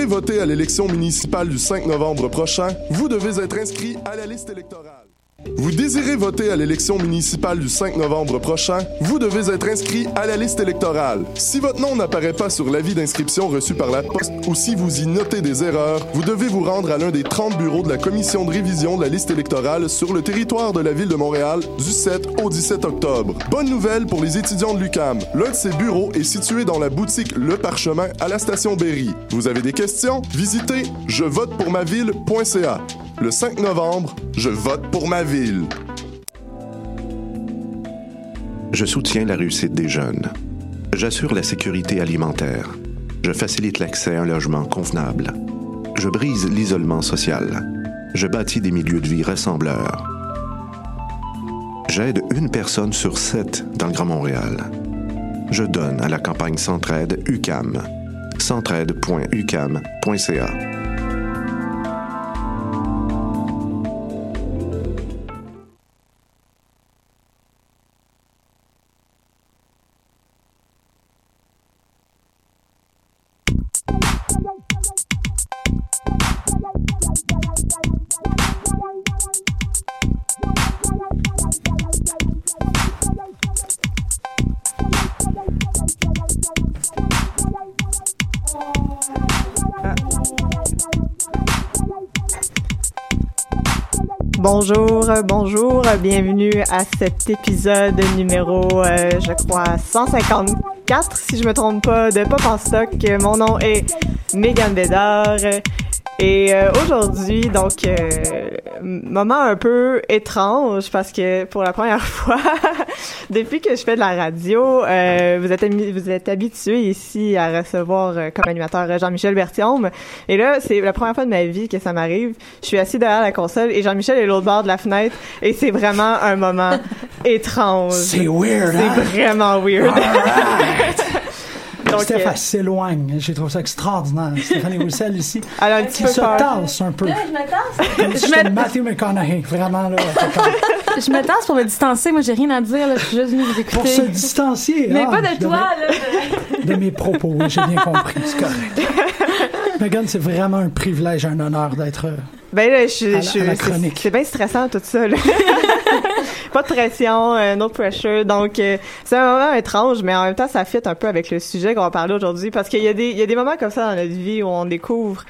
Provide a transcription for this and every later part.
désirez voter à l'élection municipale du 5 novembre prochain, vous devez être inscrit à la liste électorale. Vous désirez voter à l'élection municipale du 5 novembre prochain, vous devez être inscrit à la liste électorale. Si votre nom n'apparaît pas sur l'avis d'inscription reçu par la poste ou si vous y notez des erreurs, vous devez vous rendre à l'un des 30 bureaux de la commission de révision de la liste électorale sur le territoire de la ville de Montréal du 7 au 17 octobre. Bonne nouvelle pour les étudiants de l'UQAM. L'un de ces bureaux est situé dans la boutique Le Parchemin à la station Berry. Vous avez des questions? Visitez jevotepourmaville.ca. Le 5 novembre, je vote pour ma ville. Je soutiens la réussite des jeunes. J'assure la sécurité alimentaire. Je facilite l'accès à un logement convenable. Je brise l'isolement social. Je bâtis des milieux de vie rassembleurs. J'aide une personne sur 7 dans le Grand Montréal. Je donne à la campagne Centraide UQAM. centraide.uqam.ca. Bonjour, bienvenue à cet épisode numéro, je crois, 154, si je me trompe pas, de Pop en stock. Mon nom est Mégane Bédard. Et aujourd'hui, donc, moment un peu étrange parce que pour la première fois, depuis que je fais de la radio, vous êtes habitués ici à recevoir comme animateur Jean-Michel Berthiaume. Et là, c'est la première fois de ma vie que ça m'arrive. Je suis assise derrière la console et Jean-Michel est l'autre bord de la fenêtre et c'est vraiment un moment étrange. C'est weird, C'est vraiment weird. Donc, Steph, s'éloigne. J'ai trouvé ça extraordinaire. Stéphanie Roussel ici. Elle a un petit peu se peur. tasse un peu. Là, je me tasse. Comme si j'étais Matthew McConaughey. Vraiment, là. Je me tasse pour me distancer. Moi, j'ai rien à dire. Là. Je suis juste venue vous écouter. Pour se distancier. Mais pas de toi, là. De mes propos. Oui, j'ai bien compris. C'est correct. Megan, c'est vraiment un privilège, un honneur d'être ben là, à la chronique. C'est bien stressant tout ça, là. Pas de pression, no pressure. Donc, c'est un moment étrange, mais en même temps, ça fit un peu avec le sujet qu'on va parler aujourd'hui, parce qu'il y a des moments comme ça dans notre vie où on découvre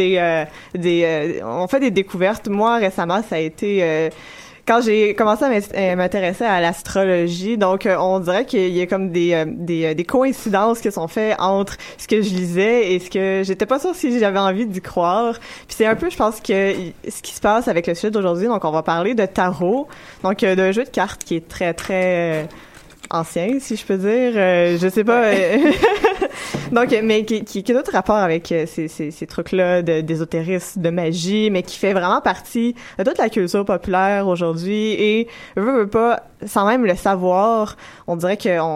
on fait des découvertes. Moi, récemment, ça a été quand j'ai commencé à m'intéresser à l'astrologie. Donc, on dirait qu'il y a comme des coïncidences qui sont faites entre ce que je lisais et ce que j'étais pas sûre si j'avais envie d'y croire. Puis c'est un peu, je pense, que ce qui se passe avec le sujet d'aujourd'hui. Donc, on va parler de tarot. Donc, d'un jeu de cartes qui est très, très ancien, si je peux dire. Je sais pas. Donc, mais qui a d'autres rapports avec ces trucs-là d'ésotérisme, de magie, mais qui fait vraiment partie de toute la culture populaire aujourd'hui. Et veut pas, sans même le savoir, on dirait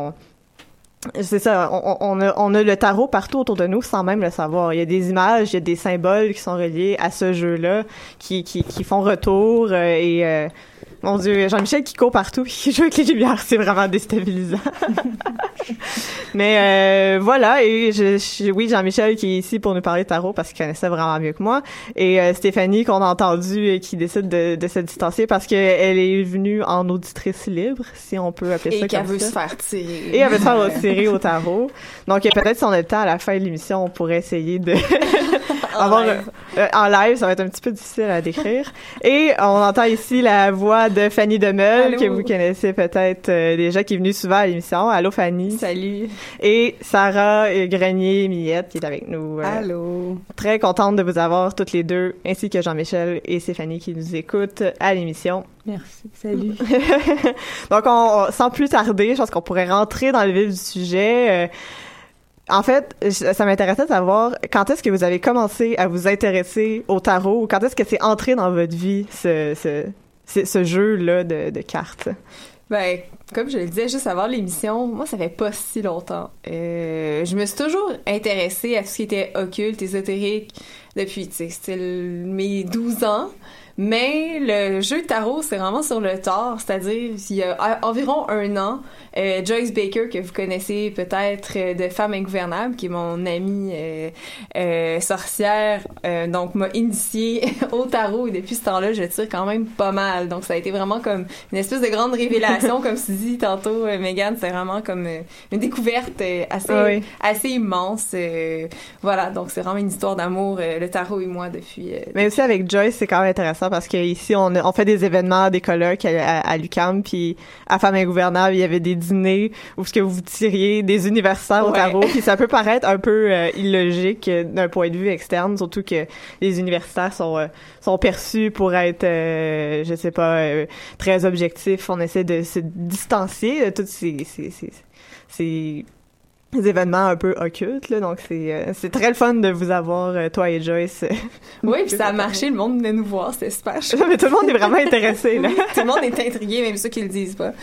c'est ça, on a le tarot partout autour de nous sans même le savoir. Il y a des images, il y a des symboles qui sont reliés à ce jeu-là, qui font retour et mon Dieu, Jean-Michel qui court partout, qui joue avec les lumières, c'est vraiment déstabilisant. Mais voilà, et oui, Jean-Michel qui est ici pour nous parler de tarot parce qu'il connaissait vraiment mieux que moi, et Stéphanie qu'on a entendu et qui décide de se distancier parce qu'elle est venue en auditrice libre, si on peut appeler ça comme ça. Et qu'elle veut se faire tirer. Et elle veut se faire tirer au tarot. Donc peut-être si on a le temps à la fin de l'émission, on pourrait essayer de en live, ça va être un petit peu difficile à décrire. Et on entend ici la voix de Fanny Demeule. Allô. Que vous connaissez peut-être déjà, qui est venue souvent à l'émission. Allô Fanny. Salut. Et Sarah Grenier-Millette qui est avec nous. Allô. Très contente de vous avoir toutes les deux, ainsi que Jean-Michel et Stéphanie qui nous écoutent à l'émission. Merci. Salut. Donc sans plus tarder, je pense qu'on pourrait rentrer dans le vif du sujet. En fait, ça m'intéressait de savoir quand est-ce que vous avez commencé à vous intéresser au tarot, ou quand est-ce que c'est entré dans votre vie, ce jeu-là de cartes? Ben, comme je le disais juste avant l'émission, moi, ça fait pas si longtemps. Je me suis toujours intéressée à tout ce qui était occulte, ésotérique, depuis, tu sais, c'était mes 12 ans. Mais le jeu de tarot, c'est vraiment sur le tard, c'est-à-dire il y a environ 1 an, Joyce Baker, que vous connaissez peut-être de Femme Ingouvernable, qui est mon amie sorcière, donc m'a initiée au tarot, et depuis ce temps-là, je tire quand même pas mal. Donc ça a été vraiment comme une espèce de grande révélation, comme tu dis tantôt, Megan, c'est vraiment comme une découverte assez immense. Voilà, donc c'est vraiment une histoire d'amour, le tarot et moi, depuis... Mais aussi avec Joyce, c'est quand même intéressant parce qu'ici, on fait des événements, des colloques à l'UQAM, puis à Femme Ingouvernable, il y avait des dîners où ce que vous tiriez des universitaires au tarot, puis ça peut paraître un peu illogique d'un point de vue externe, surtout que les universitaires sont perçus pour être, je sais pas, très objectifs. On essaie de se distancier de tous ces événements un peu occultes, là, donc c'est très le fun de vous avoir, toi et Joyce. Oui, puis ça a marché, le monde venait nous voir, c'était super chouette. Mais tout le monde est vraiment intéressé, là. Tout le monde est intrigué, même ceux qui le disent pas.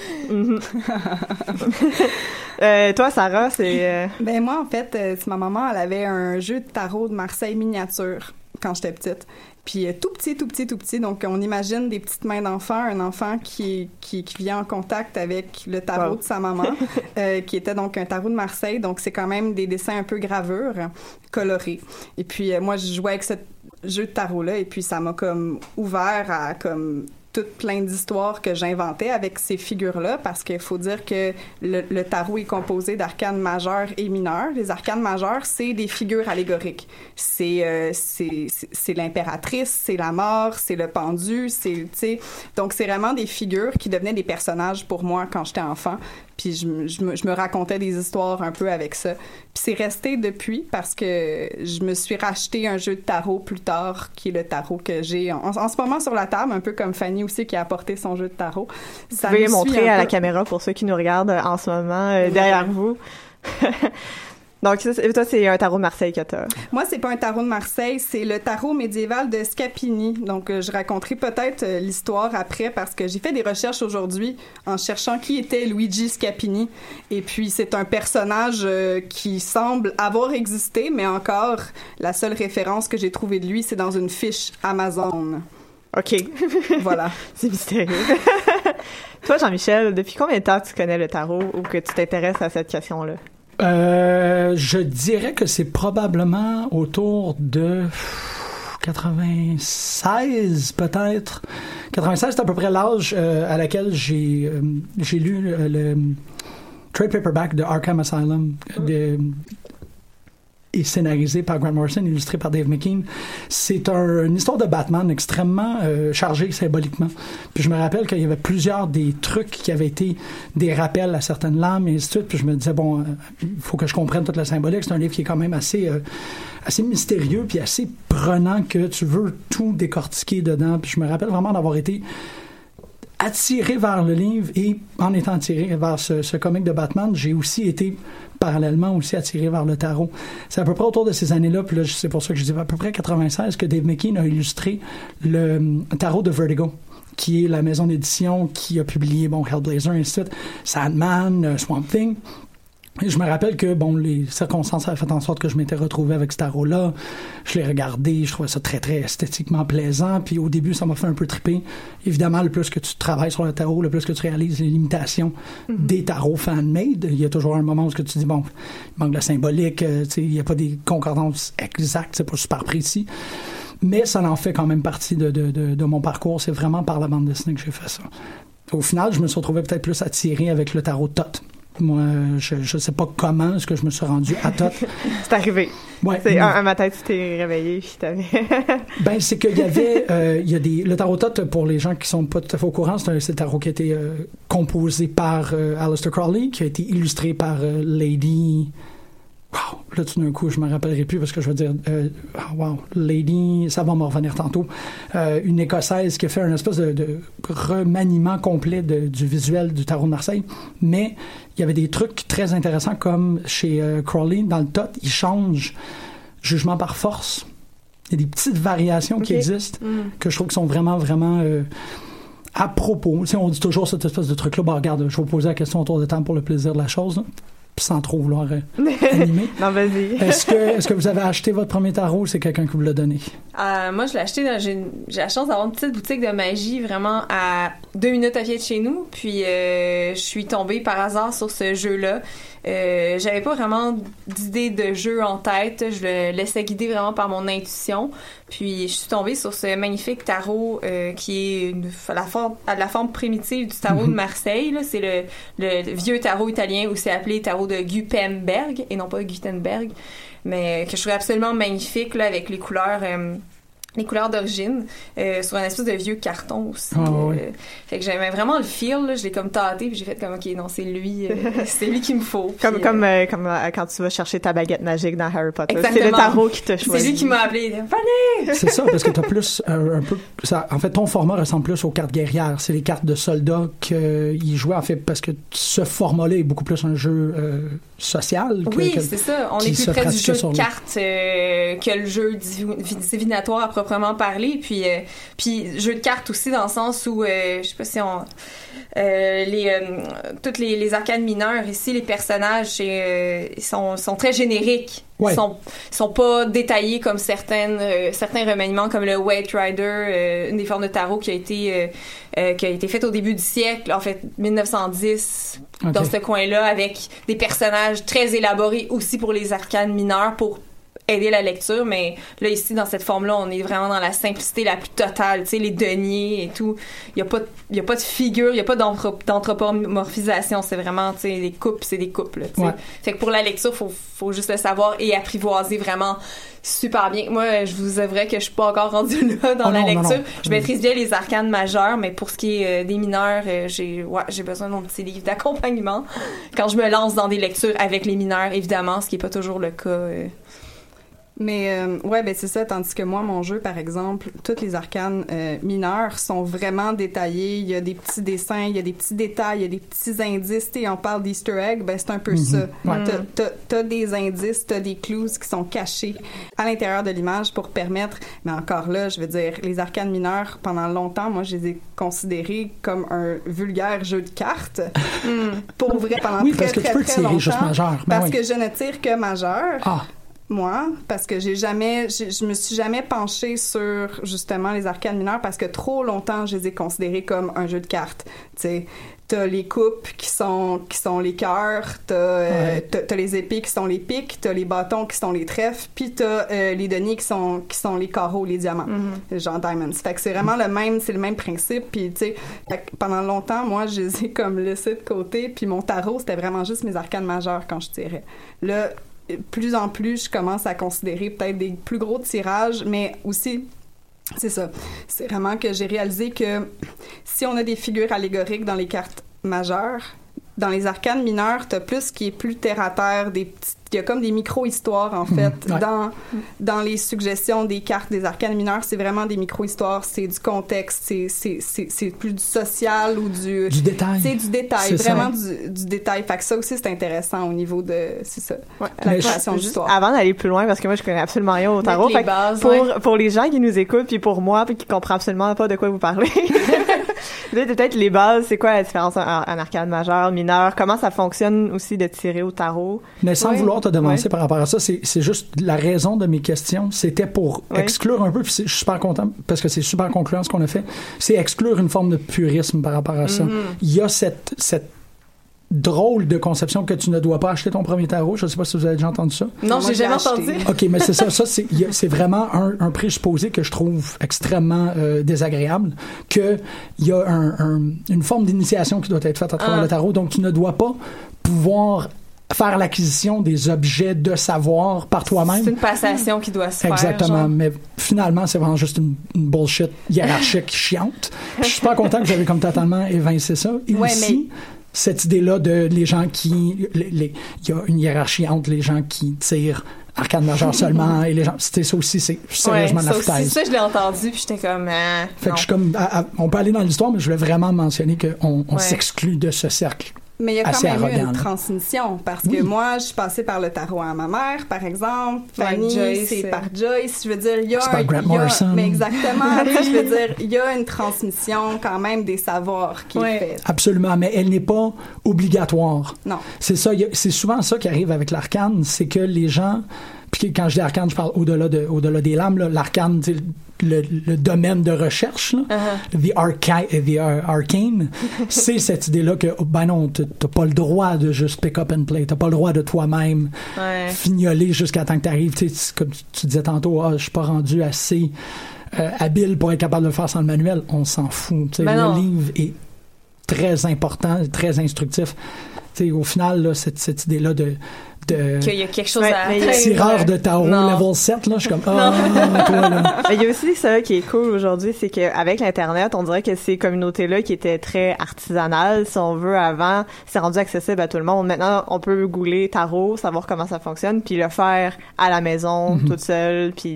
Toi, Sarah, c'est... Ben moi, en fait, c'est ma maman, elle avait un jeu de tarot de Marseille miniature quand j'étais petite. Puis tout petit. Donc, on imagine des petites mains d'enfant, un enfant qui vient en contact avec le tarot de sa maman, qui était donc un tarot de Marseille. Donc, c'est quand même des dessins un peu gravures, colorés. Et puis, moi, je jouais avec ce jeu de tarot-là, et puis ça m'a comme ouvert à comme tout plein d'histoires que j'inventais avec ces figures-là, parce qu'il faut dire que le tarot est composé d'arcanes majeures et mineures. Les arcanes majeures, c'est des figures allégoriques. C'est l'impératrice, c'est la mort, c'est le pendu, donc c'est vraiment des figures qui devenaient des personnages pour moi quand j'étais enfant. Puis je me racontais des histoires un peu avec ça. Puis c'est resté depuis, parce que je me suis racheté un jeu de tarot plus tard, qui est le tarot que j'ai en ce moment sur la table, un peu comme Fanny aussi qui a apporté son jeu de tarot. Vous pouvez montrer à la caméra pour ceux qui nous regardent en ce moment derrière vous. Donc, toi, c'est un tarot de Marseille que t'as. Moi, c'est pas un tarot de Marseille, c'est le tarot médiéval de Scapini. Donc, je raconterai peut-être l'histoire après, parce que j'ai fait des recherches aujourd'hui en cherchant qui était Luigi Scapini. Et puis, c'est un personnage qui semble avoir existé, mais encore, la seule référence que j'ai trouvée de lui, c'est dans une fiche Amazon. OK. Voilà. C'est mystérieux. Toi, Jean-Michel, depuis combien de temps tu connais le tarot ou que tu t'intéresses à cette question-là? Je dirais que c'est probablement autour de 96, peut-être. 96, c'est à peu près l'âge à laquelle j'ai lu le trade paperback de Arkham Asylum, et scénarisé par Grant Morrison, illustré par Dave McKean. C'est une histoire de Batman extrêmement chargée symboliquement. Puis je me rappelle qu'il y avait plusieurs des trucs qui avaient été des rappels à certaines lames et ainsi de suite. Puis je me disais, bon, il faut que je comprenne toute la symbolique. C'est un livre qui est quand même assez mystérieux puis assez prenant, que tu veux tout décortiquer dedans. Puis je me rappelle vraiment d'avoir été attiré vers le livre, et en étant attiré vers ce comic de Batman, j'ai aussi été parallèlement aussi attiré vers le tarot. C'est à peu près autour de ces années-là, puis là, c'est pour ça que je dis à peu près 96, que Dave McKean a illustré le tarot de Vertigo, qui est la maison d'édition qui a publié, Hellblazer, et ainsi de suite, Sandman, Swamp Thing. Et je me rappelle que, les circonstances avaient fait en sorte que je m'étais retrouvé avec ce tarot-là. Je l'ai regardé, je trouvais ça très, très esthétiquement plaisant. Puis au début, ça m'a fait un peu triper. Évidemment, le plus que tu travailles sur le tarot, le plus que tu réalises les limitations des tarots fan-made. Il y a toujours un moment où tu dis, il manque de symbolique, il n'y a pas des concordances exactes, c'est pas super précis. Mais ça en fait quand même partie de mon parcours. C'est vraiment par la bande dessinée que j'ai fait ça. Au final, je me suis retrouvé peut-être plus attiré avec le tarot Thoth. Moi, je sais pas comment est-ce que je me suis rendu à Thoth. C'est arrivé. Ouais. C'est un matin, tu t'es réveillé, puis t'avais... C'est qu'il y avait... le tarot Thoth, pour les gens qui sont pas tout à fait au courant, c'est un tarot qui a été composé par Aleister Crowley, qui a été illustré par Lady... Wow! Là, tout d'un coup, je me rappellerai plus parce que je veux dire... Lady... Ça va me revenir tantôt. Une Écossaise qui a fait un espèce de remaniement complet du visuel du tarot de Marseille. Mais il y avait des trucs très intéressants, comme chez Crowley, dans le Thoth, il change jugement par force. Il y a des petites variations qui existent que je trouve qui sont vraiment, vraiment... à propos. On dit toujours cette espèce de truc-là. Regarde, je vais vous poser la question autour de temps pour le plaisir de la chose, là. sans trop vouloir animer. Non, vas-y. Est-ce que vous avez acheté votre premier tarot ou c'est quelqu'un qui vous l'a donné? Moi, je l'ai acheté j'ai la chance d'avoir une petite boutique de magie vraiment à 2 minutes à pied de chez nous. Puis, je suis tombée par hasard sur ce jeu-là. J'avais pas vraiment d'idée de jeu en tête. Je le laissais guider vraiment par mon intuition. Puis, je suis tombée sur ce magnifique tarot qui est la forme primitive du tarot de Marseille. Là. C'est le vieux tarot italien où c'est appelé tarot de Gutenberg et non pas Gutenberg, mais que je trouvais absolument magnifique là, avec les couleurs d'origine sur un espèce de vieux carton aussi. Fait que j'aimais vraiment le feel là, je l'ai comme tâté puis j'ai fait comme OK, non, c'est lui qu'il me faut. Comme quand tu vas chercher ta baguette magique dans Harry Potter. Exactement. C'est le tarot qui t'a choisi. C'est lui qui m'a appelé. Venez! C'est ça, parce que t'as plus un peu ça, en fait ton format ressemble plus aux cartes guerrières, c'est les cartes de soldats qu'ils jouaient en fait, parce que ce format-là est beaucoup plus un jeu social. Oui, c'est ça. On est plus près du jeu de cartes que le jeu divinatoire à proprement parler. Puis jeu de cartes aussi dans le sens où, je sais pas si toutes les arcanes mineures ici, les personnages sont très génériques. Ouais. Ils sont pas détaillés comme certains remaniements comme le White Rider, une des formes de tarot qui a été faite au début du siècle, en fait 1910, okay. Dans ce coin-là, avec des personnages très élaborés aussi pour les arcanes mineures pour aider la lecture, mais là ici dans cette forme-là on est vraiment dans la simplicité la plus totale, tu sais, les deniers et tout, il y a pas de figure, il y a pas d'anthropomorphisation, c'est vraiment, tu sais, les coupes, c'est des coupes là, tu sais. Ouais. Fait que pour la lecture faut juste le savoir et apprivoiser vraiment super bien. Moi, je vous avouerais que je suis pas encore rendue là dans la lecture. Non. Je maîtrise bien les arcanes majeures, mais pour ce qui est des mineurs, j'ai besoin de mon petit livre d'accompagnement quand je me lance dans des lectures avec les mineurs, évidemment, ce qui est pas toujours le cas. Mais ben c'est ça, tandis que moi, mon jeu, par exemple, toutes les arcanes mineures sont vraiment détaillées. Il y a des petits dessins, il y a des petits détails, il y a des petits indices. Et on parle d'Easter egg, ben c'est un peu ça. Ouais. T'as des indices, t'as des clues qui sont cachés à l'intérieur de l'image pour permettre... Mais encore là, je veux dire, les arcanes mineures, pendant longtemps, moi, je les ai considérés comme un vulgaire jeu de cartes. Pour vrai, pendant très, très, très, très longtemps. Juste majeur. Ben parce que je ne tire que majeur. Ah. Moi, parce que je me suis jamais penchée sur justement les arcanes mineures parce que trop longtemps je les ai considérés comme un jeu de cartes. Tu sais, t'as les coupes qui sont les cœurs, t'as les épées qui sont les piques, t'as les bâtons qui sont les trèfles, puis t'as les deniers qui sont les carreaux, les diamants, genre diamonds. Fait que c'est vraiment le même principe. Puis tu sais, pendant longtemps, moi, je les ai comme laissés de côté. Puis mon tarot, c'était vraiment juste mes arcanes majeures quand je tirais. Là, plus en plus, je commence à considérer peut-être des plus gros tirages, mais aussi, c'est ça. C'est vraiment que j'ai réalisé que si on a des figures allégoriques dans les cartes majeures, dans les arcanes mineures, t'as plus ce qui est plus terre-à-terre, il y a comme des micro-histoires, en fait, dans les suggestions des cartes des arcanes mineures. C'est vraiment des micro-histoires, c'est du contexte, c'est plus du social ou du détail. C'est du détail, c'est vraiment du détail. Fait que ça aussi, c'est intéressant au niveau de, c'est ça, la création d'histoire. Avant d'aller plus loin, parce que moi, je connais absolument rien au tarot, fait bases, pour les gens qui nous écoutent, puis pour moi, puis qui comprennent absolument pas de quoi vous parlez, peut-être les bases, c'est quoi la différence en arcane majeure, mineure, comment ça fonctionne aussi de tirer au tarot? Mais sans vouloir te devancer par rapport à ça, c'est juste la raison de mes questions, c'était pour exclure un peu, puis je suis super content parce que c'est super concluant ce qu'on a fait, c'est exclure une forme de purisme par rapport à ça. Il y a cette drôle de conception que tu ne dois pas acheter ton premier tarot. Je ne sais pas si vous avez déjà entendu ça. Non, j'ai jamais entendu. OK, mais c'est ça. Ça, c'est vraiment un présupposé que je trouve extrêmement désagréable, qu'il y a une forme d'initiation qui doit être faite à travers le tarot. Donc, tu ne dois pas pouvoir faire l'acquisition des objets de savoir par toi-même. C'est une passation qui doit se faire. Exactement. Mais finalement, c'est vraiment juste une bullshit hiérarchique chiante. Je suis pas content que j'avais comme totalement évincé ça. Et aussi, cette idée-là de les gens qui... Il y a une hiérarchie entre les gens qui tirent arcane majeure seulement et les gens... C'était ça aussi, c'est sérieusement de la foutaise. Ça, je l'ai entendu, puis j'étais comme... fait que je suis comme... on peut aller dans l'histoire, mais je voulais vraiment mentionner qu'on s'exclut de ce cercle Mais il y a quand assez même eu arrogant, une là. transmission, parce Oui. que moi, je suis passée par le tarot à ma mère, par exemple. Ouais, Fanny, Joyce, c'est par Joyce. Je veux dire, il y a C'est par Grant il y a- Morrison. Mais exactement. Tu sais, je veux dire, il y a une transmission quand même des savoirs qui est faite. Absolument, mais elle n'est pas obligatoire. Non. C'est ça, c'est souvent ça qui arrive avec l'arcane, c'est que les gens, puis quand je dis arcane, je parle au-delà des lames, là, l'arcane, tu sais, le domaine de recherche, là, the arcane, c'est cette idée-là que, ben non, t'as pas le droit de juste pick up and play, t'as pas le droit de toi-même fignoler jusqu'à temps que t'arrives, tu sais, comme tu disais tantôt, je suis pas rendu assez habile pour être capable de le faire sans le manuel, on s'en fout, tu sais, le livre est très important, très instructif. Tu sais, au final, là, cette idée-là de qu'il y a quelque chose à tireur de tarot level 7, là, je suis comme, toi, là. Il y a aussi ça qui est cool aujourd'hui, c'est qu'avec l'Internet, on dirait que ces communautés-là qui étaient très artisanales, si on veut, avant, c'est rendu accessible à tout le monde. Maintenant, on peut googler tarot, savoir comment ça fonctionne, puis le faire à la maison, toute seule, puis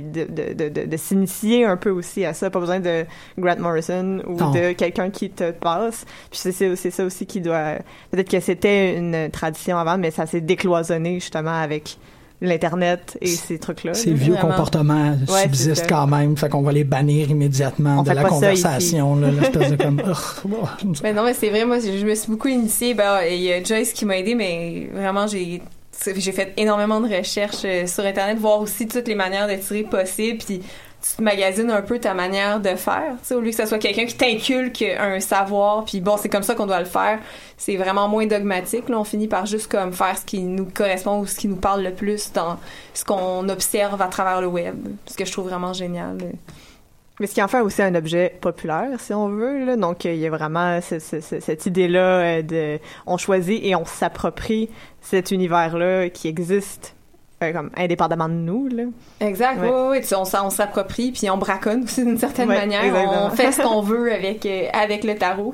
de s'initier un peu aussi à ça. Pas besoin de Grant Morrison ou de quelqu'un qui te passe. Puis c'est ça aussi qui doit... Peut-être que c'était une tradition avant, mais ça s'est décloisonné justement avec l'Internet et ces trucs-là. Ces vieux comportements subsistent quand même, fait qu'on va les bannir immédiatement de la conversation, là, l'espèce de comme... Mais non, mais c'est vrai, moi, je me suis beaucoup initiée. Il y a Joyce qui m'a aidée, mais vraiment, j'ai fait énormément de recherches sur Internet, voir aussi toutes les manières de tirer possibles, puis tu te magasines un peu ta manière de faire, tu sais, au lieu que ce soit quelqu'un qui t'inculque un savoir, puis bon, c'est comme ça qu'on doit le faire. C'est vraiment moins dogmatique, là, on finit par juste comme faire ce qui nous correspond ou ce qui nous parle le plus dans ce qu'on observe à travers le web, ce que je trouve vraiment génial. Mais ce qui en fait aussi un objet populaire, si on veut, là. Donc, il y a vraiment cette idée-là de... On choisit et on s'approprie cet univers-là qui existe comme indépendamment de nous, là. Exact, oui, on s'approprie, puis on braconne aussi d'une certaine manière. Exactement. On fait ce qu'on veut avec le tarot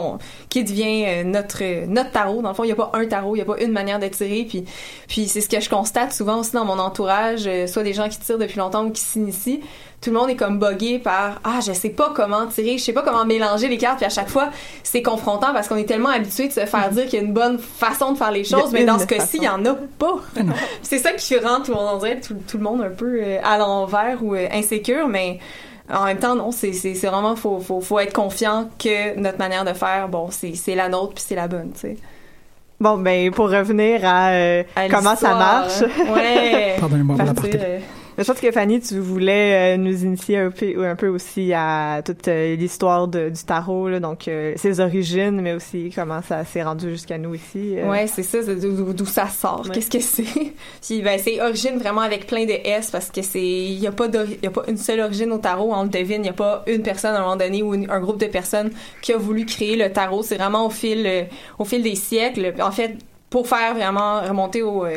qui devient notre tarot. Dans le fond, il n'y a pas un tarot, il n'y a pas une manière de tirer, puis c'est ce que je constate souvent aussi dans mon entourage, soit des gens qui tirent depuis longtemps ou qui s'initient. Tout le monde est comme buggé par je sais pas comment tirer, je sais pas comment mélanger les cartes, puis à chaque fois c'est confrontant parce qu'on est tellement habitué de se faire dire qu'il y a une bonne façon de faire les choses, mais dans ce cas-ci il y en a pas. C'est ça qui rend tout le monde, on dirait tout le monde un peu à l'envers ou insécure, mais en même temps non, c'est vraiment faut être confiant que notre manière de faire, bon, c'est la nôtre puis c'est la bonne, tu sais. Bon, ben pour revenir à comment ça marche. Ouais. Pardonnez-moi pour la partie. Je pense que Fanny, tu voulais nous initier un peu aussi à toute l'histoire du tarot, là, donc ses origines, mais aussi comment ça s'est rendu jusqu'à nous ici. Ouais, c'est ça, d'où ça sort. Ouais. Qu'est-ce que c'est? Puis ben c'est origine vraiment avec plein de S parce que il y a pas une seule origine au tarot, on le devine, il y a pas une personne à un moment donné ou un groupe de personnes qui a voulu créer le tarot, c'est vraiment au fil des siècles. En fait, pour faire vraiment remonter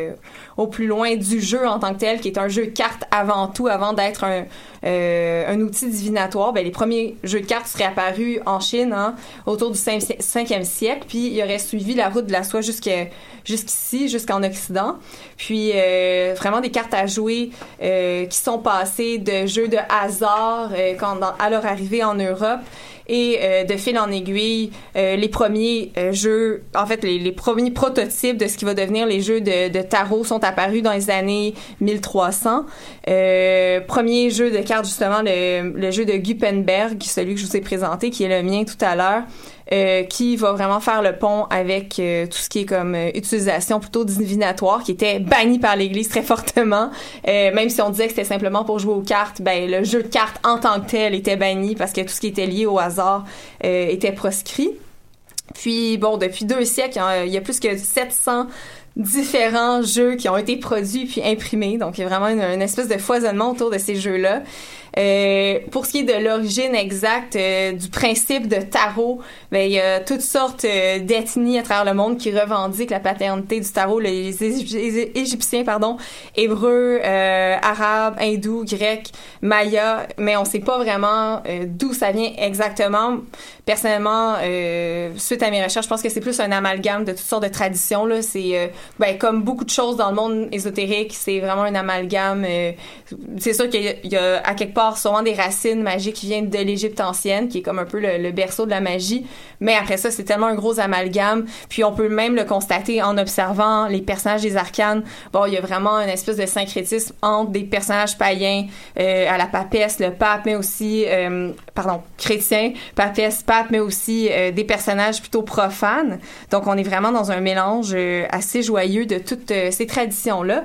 au plus loin du jeu en tant que tel, qui est un jeu de cartes avant tout, avant d'être un outil divinatoire. Ben, les premiers jeux de cartes seraient apparus en Chine autour du 5e siècle, puis il aurait suivi la route de la soie jusqu'ici, jusqu'en Occident. Puis vraiment des cartes à jouer qui sont passées de jeux de hasard à leur arrivée en Europe. Et de fil en aiguille, les premiers jeux, en fait les premiers prototypes de ce qui va devenir les jeux de tarot sont apparus dans les années 1300. Premier jeu de cartes, justement, le jeu de Gutenberg, celui que je vous ai présenté, qui est le mien tout à l'heure, qui va vraiment faire le pont avec tout ce qui est comme utilisation plutôt divinatoire, qui était banni par l'Église très fortement. Même si on disait que c'était simplement pour jouer aux cartes, ben le jeu de cartes en tant que tel était banni parce que tout ce qui était lié au hasard était proscrit. Puis bon, depuis 2 siècles, il y a plus que 700 différents jeux qui ont été produits puis imprimés. Donc, il y a vraiment une espèce de foisonnement autour de ces jeux-là. Pour ce qui est de l'origine exacte du principe de tarot, ben il y a toutes sortes d'ethnies à travers le monde qui revendiquent la paternité du tarot, les Égyptiens, Hébreux, Arabes, Hindous, Grecs, Mayas, mais on sait pas vraiment d'où ça vient exactement. Personnellement, suite à mes recherches, je pense que c'est plus un amalgame de toutes sortes de traditions, là. C'est comme beaucoup de choses dans le monde ésotérique, c'est vraiment un amalgame. C'est sûr qu'il y a à quelque part sort sûrement des racines magiques qui viennent de l'Égypte ancienne, qui est comme un peu le berceau de la magie. Mais après ça, c'est tellement un gros amalgame. Puis on peut même le constater en observant les personnages des arcanes. Bon, il y a vraiment une espèce de syncrétisme entre des personnages païens à la papesse, le pape, mais aussi, chrétien, papesse, pape, mais aussi des personnages plutôt profanes. Donc, on est vraiment dans un mélange assez joyeux de toutes ces traditions-là.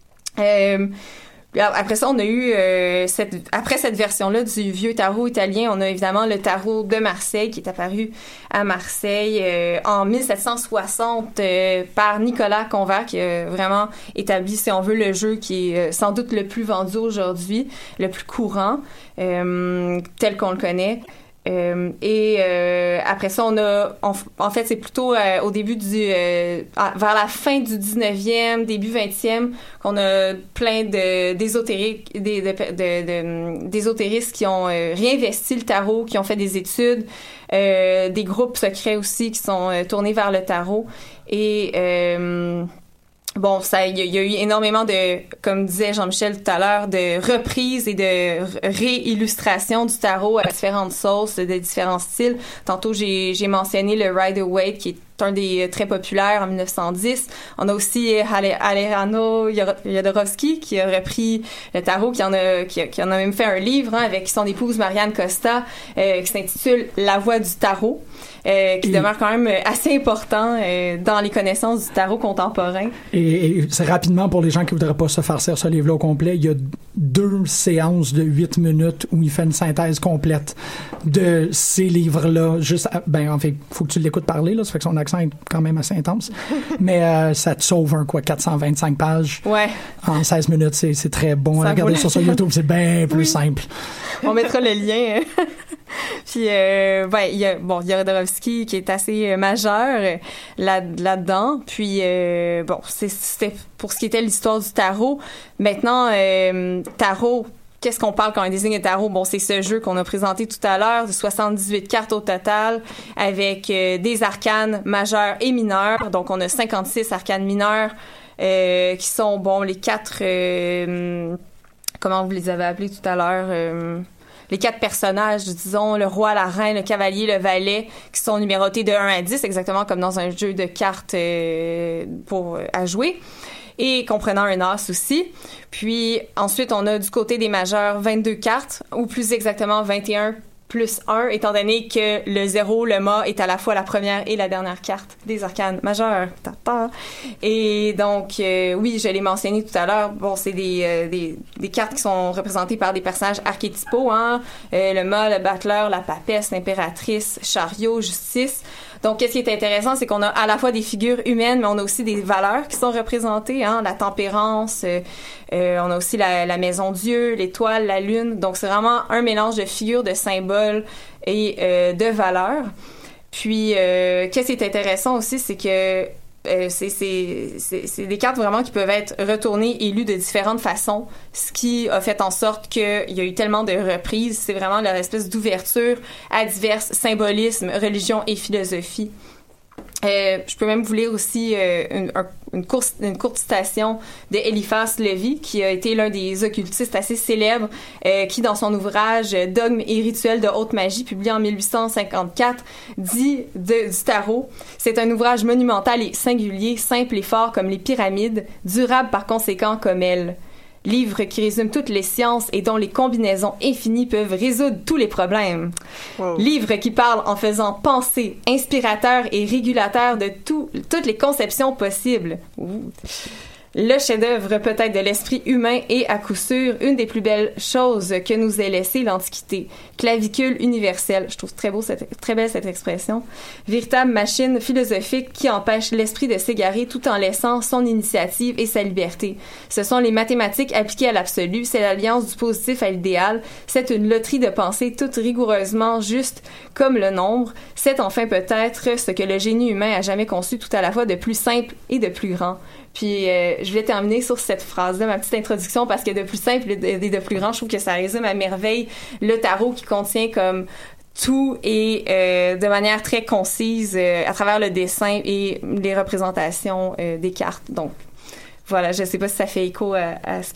Après ça, on a eu après cette version-là du vieux tarot italien, on a évidemment le tarot de Marseille qui est apparu à Marseille en 1760 par Nicolas Convert, qui a vraiment établi, si on veut, le jeu qui est sans doute le plus vendu aujourd'hui, le plus courant, tel qu'on le connaît. Après ça, en fait, c'est plutôt au début vers la fin du 19e, début 20e, qu'on a plein d'ésotéristes qui ont réinvesti le tarot, qui ont fait des études, des groupes secrets aussi qui sont tournés vers le tarot. Et bon, il y a eu énormément de, comme disait Jean-Michel tout à l'heure, de reprises et de réillustrations du tarot à différentes sauces, de différents styles. Tantôt, j'ai mentionné le Rider-Waite, qui est un des très populaires en 1910. On a aussi Alejandro Jodorowsky qui a repris le tarot, qui en a même fait un livre avec son épouse Marianne Costa, qui s'intitule La Voix du tarot. Qui demeure quand même assez important dans les connaissances du tarot contemporain. Et c'est rapidement, pour les gens qui voudraient pas se farcir ce livre-là au complet, il y a 2 séances de 8 minutes où il fait une synthèse complète de ces livres-là. En fait, faut que tu l'écoutes parler, là, ça fait que son accent est quand même assez intense. Mais ça te sauve 425 pages. Ouais. En 16 minutes, c'est très bon. Regardez sur YouTube, c'est bien plus simple. On mettra le lien. Puis, il y a Jodorowsky qui est assez majeur là-dedans. Puis, c'était pour ce qui était l'histoire du tarot. Maintenant, tarot, qu'est-ce qu'on parle quand on désigne le tarot? Bon, c'est ce jeu qu'on a présenté tout à l'heure, de 78 cartes au total, avec des arcanes majeures et mineures. Donc, on a 56 arcanes mineures qui sont, les 4... comment vous les avez appelés tout à l'heure? Les 4 personnages, disons, le roi, la reine, le cavalier, le valet, qui sont numérotés de 1 à 10, exactement comme dans un jeu de cartes à jouer, et comprenant un as aussi. Puis ensuite, on a du côté des majeurs 22 cartes, ou plus exactement 21 plus 1, étant donné que le 0, le mât, est à la fois la première et la dernière carte des arcanes majeures. Et donc, oui, je l'ai mentionné tout à l'heure, c'est des cartes qui sont représentées par des personnages archétypaux, le mât, le battleur, la papesse, l'impératrice, chariot, justice. Donc, qu'est-ce qui est intéressant, c'est qu'on a à la fois des figures humaines, mais on a aussi des valeurs qui sont représentées, la tempérance, on a aussi la maison Dieu, l'étoile, la lune. Donc, c'est vraiment un mélange de figures, de symboles et de valeurs. Puis, qu'est-ce qui est intéressant aussi, c'est que c'est des cartes vraiment qui peuvent être retournées et lues de différentes façons, ce qui a fait en sorte qu'il y a eu tellement de reprises. C'est vraiment leur espèce d'ouverture à divers symbolismes, religions et philosophies. Je peux même vous lire aussi une courte citation de Eliphas Lévy, qui a été l'un des occultistes assez célèbres, qui, dans son ouvrage « Dogmes et rituels de haute magie », publié en 1854, dit du tarot: « C'est un ouvrage monumental et singulier, simple et fort comme les pyramides, durable par conséquent comme elles. Livre qui résume toutes les sciences et dont les combinaisons infinies peuvent résoudre tous les problèmes. Wow. Livre qui parle en faisant penser, inspirateur et régulateur de toutes les conceptions possibles. Ouh. Le chef-d'œuvre peut-être de l'esprit humain est à coup sûr une des plus belles choses que nous ait laissé l'Antiquité. Clavicule universelle. Je trouve très belle cette expression. Véritable machine philosophique qui empêche l'esprit de s'égarer tout en laissant son initiative et sa liberté. Ce sont les mathématiques appliquées à l'absolu. C'est l'alliance du positif à l'idéal. C'est une loterie de pensées toute rigoureusement juste comme le nombre. C'est enfin peut-être ce que le génie humain a jamais conçu tout à la fois de plus simple et de plus grand. Puis je voulais terminer sur cette phrase-là, ma petite introduction, parce que de plus simple et de plus grand, je trouve que ça résume à merveille le tarot qui contient comme tout et de manière très concise à travers le dessin et les représentations des cartes. Donc voilà, je sais pas si ça fait écho à ce que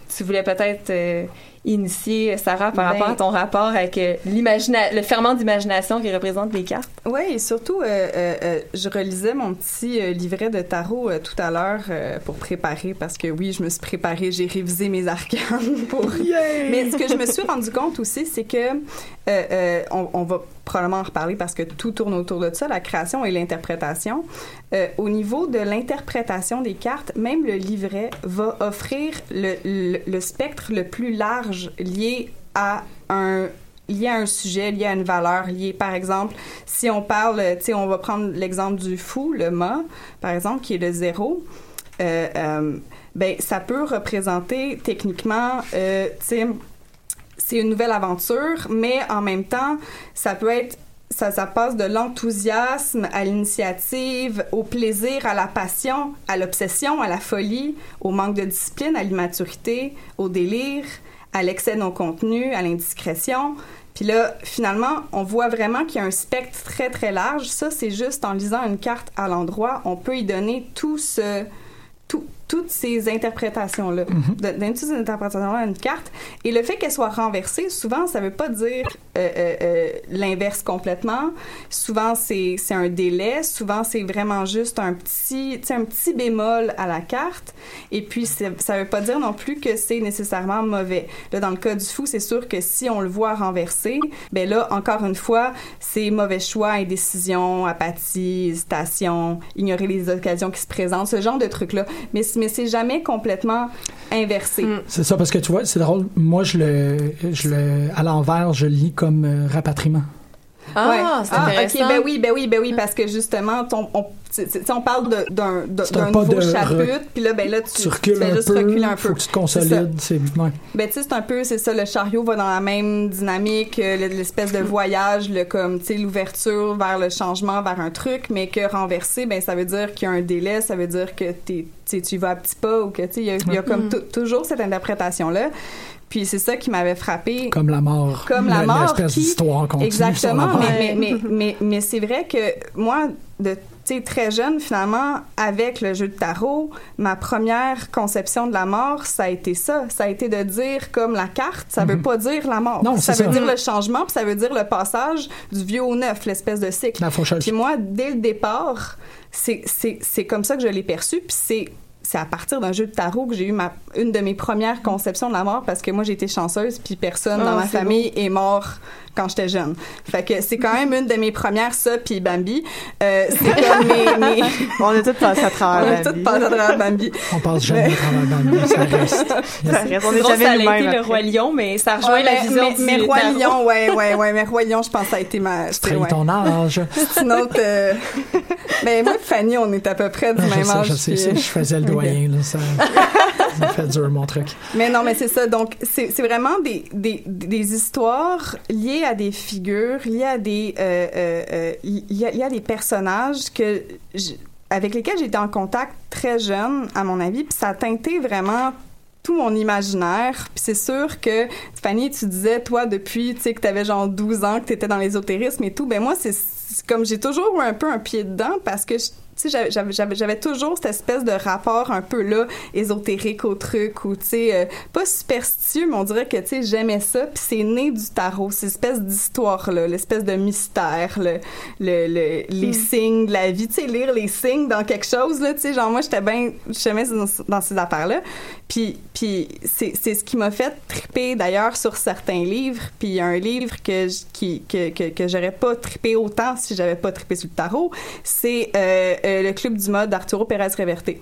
tu voulais peut-être initier, Sarah, par rapport à ton rapport avec le ferment d'imagination qui représente les cartes. Oui, et surtout, je relisais mon petit livret de tarot tout à l'heure pour préparer, parce que oui, je me suis préparée, j'ai révisé mes arcanes pour... Mais ce que je me suis rendu compte aussi, c'est que on va probablement en reparler parce que tout tourne autour de ça, la création et l'interprétation. Au niveau de l'interprétation des cartes, même le livret va offrir le spectre le plus large lié à un sujet, lié à une valeur, lié, par exemple, si on parle, tu sais, on va prendre l'exemple du fou, le mât, par exemple, qui est le 0, ben, ça peut représenter techniquement, tu sais, c'est une nouvelle aventure, mais en même temps, ça peut être ça passe de l'enthousiasme à l'initiative, au plaisir, à la passion, à l'obsession, à la folie, au manque de discipline, à l'immaturité, au délire, à l'excès non contenu, à l'indiscrétion. Puis là, finalement, on voit vraiment qu'il y a un spectre très, très large. Ça, c'est juste en lisant une carte à l'endroit, on peut y donner toutes ces interprétations-là, donner toutes ces interprétations-là à une carte. Et le fait qu'elle soit renversée, souvent, ça veut pas dire l'inverse complètement. Souvent, c'est un délai. Souvent, c'est vraiment juste un petit bémol à la carte. Et puis, ça veut pas dire non plus que c'est nécessairement mauvais. Là, dans le cas du fou, c'est sûr que si on le voit renversé, ben là, encore une fois, c'est mauvais choix, indécision, apathie, hésitation, ignorer les occasions qui se présentent, ce genre de trucs-là. Mais c'est jamais complètement inversé. C'est ça, parce que tu vois, c'est drôle. Moi, à l'envers, je lis comme rapatriement. Ah, c'est intéressant. OK, ben oui, parce que justement, on parle d'un nouveau chapitre, puis là, ben là, tu fais juste reculer un peu. Faut que tu te consolides. Ben, tu sais, c'est un peu, c'est ça, le chariot va dans la même dynamique, l'espèce de voyage, tu sais, l'ouverture vers le changement, vers un truc, mais que renverser, ben, ça veut dire qu'il y a un délai, ça veut dire que tu vas à petits pas, ou que, tu sais, il y a comme toujours cette interprétation-là. Puis c'est ça qui m'avait frappée. Comme la mort. L'espèce d'histoire continue. Exactement. Mais c'est vrai que moi, très jeune, finalement, avec le jeu de tarot, ma première conception de la mort, ça a été ça. Ça a été de dire, comme la carte, ça veut pas dire la mort. Non, ça veut dire le changement, puis ça veut dire le passage du vieux au neuf, l'espèce de cycle. Puis moi, dès le départ, c'est comme ça que je l'ai perçu, puis c'est à partir d'un jeu de tarot que j'ai eu une de mes premières conceptions de la mort, parce que moi, j'ai été chanceuse, puis personne dans ma famille est mort quand j'étais jeune. Fait que c'est quand même une de mes premières, ça, puis Bambi. C'est comme mes... On a tous passé à travers Bambi. On passe jamais à travers Bambi, ça reste. On n'est jamais nous-mêmes. Ça a été le Roi Lion, mais ça rejoint la vision du mais Roi Lion, mais Roi Lion, je pense que ça a été ma... C'est ton âge. C'est une autre... Mais moi et Fanny, on est à peu près du même âge. Je sais, je faisais le doyen, là, ça fait dur, mon truc. Mais non, mais c'est ça. Donc, c'est vraiment des histoires liées à des figures, liées à des... il y a des personnages avec lesquels j'ai été en contact très jeune, à mon avis, puis ça a teinté vraiment tout mon imaginaire. Puis c'est sûr que, Fanny, tu disais, toi, depuis, tu sais, que t'avais genre 12 ans, que t'étais dans l'ésotérisme et tout, ben moi, c'est comme j'ai toujours eu un peu un pied dedans, parce que tu sais, j'avais toujours cette espèce de rapport un peu là ésotérique au truc, ou tu sais pas superstitieux, mais on dirait que tu sais j'aimais ça, puis c'est né du tarot, cette espèce d'histoire là, l'espèce de mystère, les signes de la vie, tu sais, lire les signes dans quelque chose là, tu sais, genre moi j'aimais dans ces affaires là, puis c'est ce qui m'a fait triper d'ailleurs sur certains livres. Puis il y a un livre que j'aurais pas trippé autant si j'avais pas trippé sur le tarot, c'est le Club du mode d'Arturo Pérez Reverte,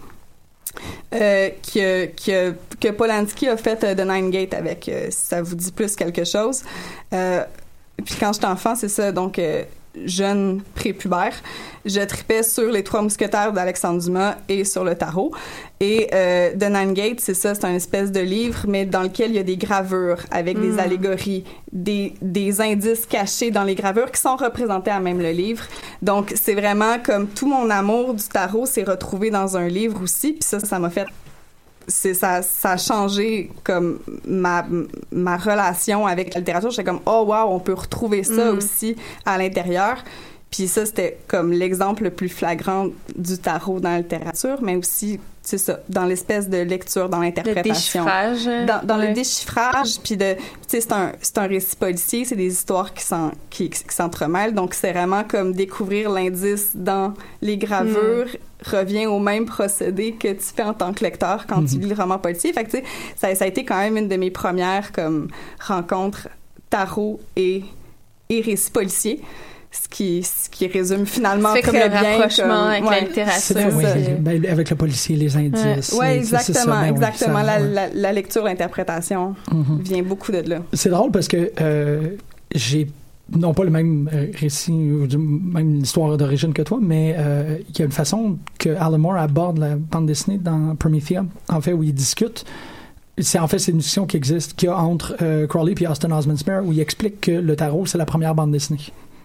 que Polanski a fait The Nine Gate avec, si ça vous dit plus quelque chose. Puis quand j'étais enfant, c'est ça, donc jeune prépubère, je tripais sur les 3 mousquetaires d'Alexandre Dumas et sur le tarot. Et The Nine Gate, c'est ça, c'est un espèce de livre, mais dans lequel il y a des gravures avec des allégories, des indices cachés dans les gravures qui sont représentés à même le livre. Donc, c'est vraiment comme tout mon amour du tarot s'est retrouvé dans un livre aussi. Puis ça m'a fait... ça a changé comme ma relation avec la littérature. J'étais comme, oh wow, on peut retrouver ça aussi à l'intérieur. Puis ça, c'était comme l'exemple le plus flagrant du tarot dans la littérature, mais aussi, c'est ça, dans l'espèce de lecture, dans l'interprétation. Le déchiffrage. Dans le déchiffrage, puis tu sais, c'est un récit policier, c'est des histoires qui s'entremêlent, donc c'est vraiment comme découvrir l'indice dans les gravures, revient au même procédé que tu fais en tant que lecteur quand tu lis le roman policier. Fait que, tu sais, ça a été quand même une de mes premières, comme, rencontres tarot et récit policier. Ce qui résume finalement très comme le bien rapprochement avec la littérature. Ben, avec le policier, les indices. Oui, exactement. Exactement. Oui, la lecture, l'interprétation vient beaucoup de là. C'est drôle parce que j'ai non pas le même récit ou même histoire d'origine que toi, mais il y a une façon que Alan Moore aborde la bande dessinée dans Promethea, en fait, où il discute. C'est une discussion qui existe, qu'il y a entre Crowley et Austin Osman Spare, où il explique que le tarot, c'est la première bande dessinée.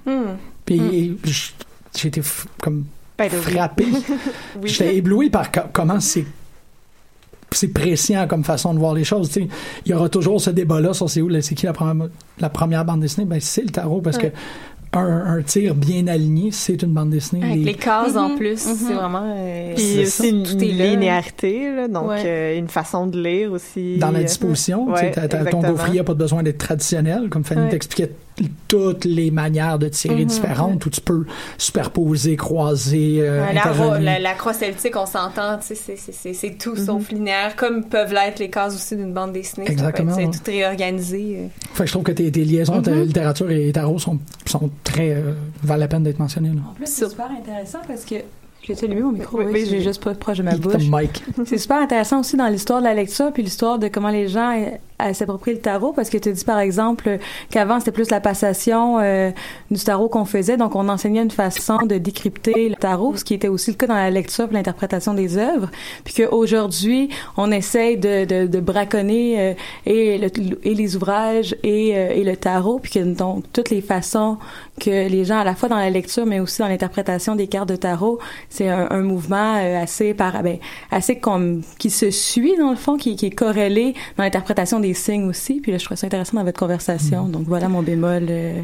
Puis j'ai été comme frappé. Oui. J'étais ébloui par comment c'est prescient comme façon de voir les choses. T'sais, il y aura toujours ce débat-là sur c'est qui la première bande dessinée. Ben, c'est le tarot parce que un tir bien aligné, c'est une bande dessinée. Avec les cases en plus, c'est vraiment... Puis aussi une linéarité, là, donc une façon de lire aussi. Dans la disposition, ton gaufrier n'a pas besoin d'être traditionnel, comme Fanny t'expliquait toutes les manières de tirer différentes, où tu peux superposer, croiser, la croix celtique, on s'entend, c'est tout sauf linéaire, comme peuvent l'être les cases aussi d'une bande dessinée. Exactement. C'est tout réorganisé. Fait que je trouve que tes liaisons entre littérature et tarot sont très valent la peine d'être mentionnées. Là. En plus, c'est super intéressant parce que j'ai allumé mon micro, oui, j'ai juste pas proche de ma bouche. C'est super intéressant aussi dans l'histoire de la lecture puis l'histoire de comment les gens s'approprient le tarot, parce que tu dis par exemple qu'avant c'était plus la passation du tarot qu'on faisait, donc on enseignait une façon de décrypter le tarot, ce qui était aussi le cas dans la lecture et l'interprétation des œuvres, puis qu'aujourd'hui on essaye de braconner et les ouvrages et le tarot, puis que donc toutes les façons que les gens à la fois dans la lecture mais aussi dans l'interprétation des cartes de tarot, c'est un mouvement assez comme qui se suit dans le fond, qui est corrélé dans l'interprétation des signes aussi. Puis là, je trouvais ça intéressant dans votre conversation. Donc voilà mon bémol.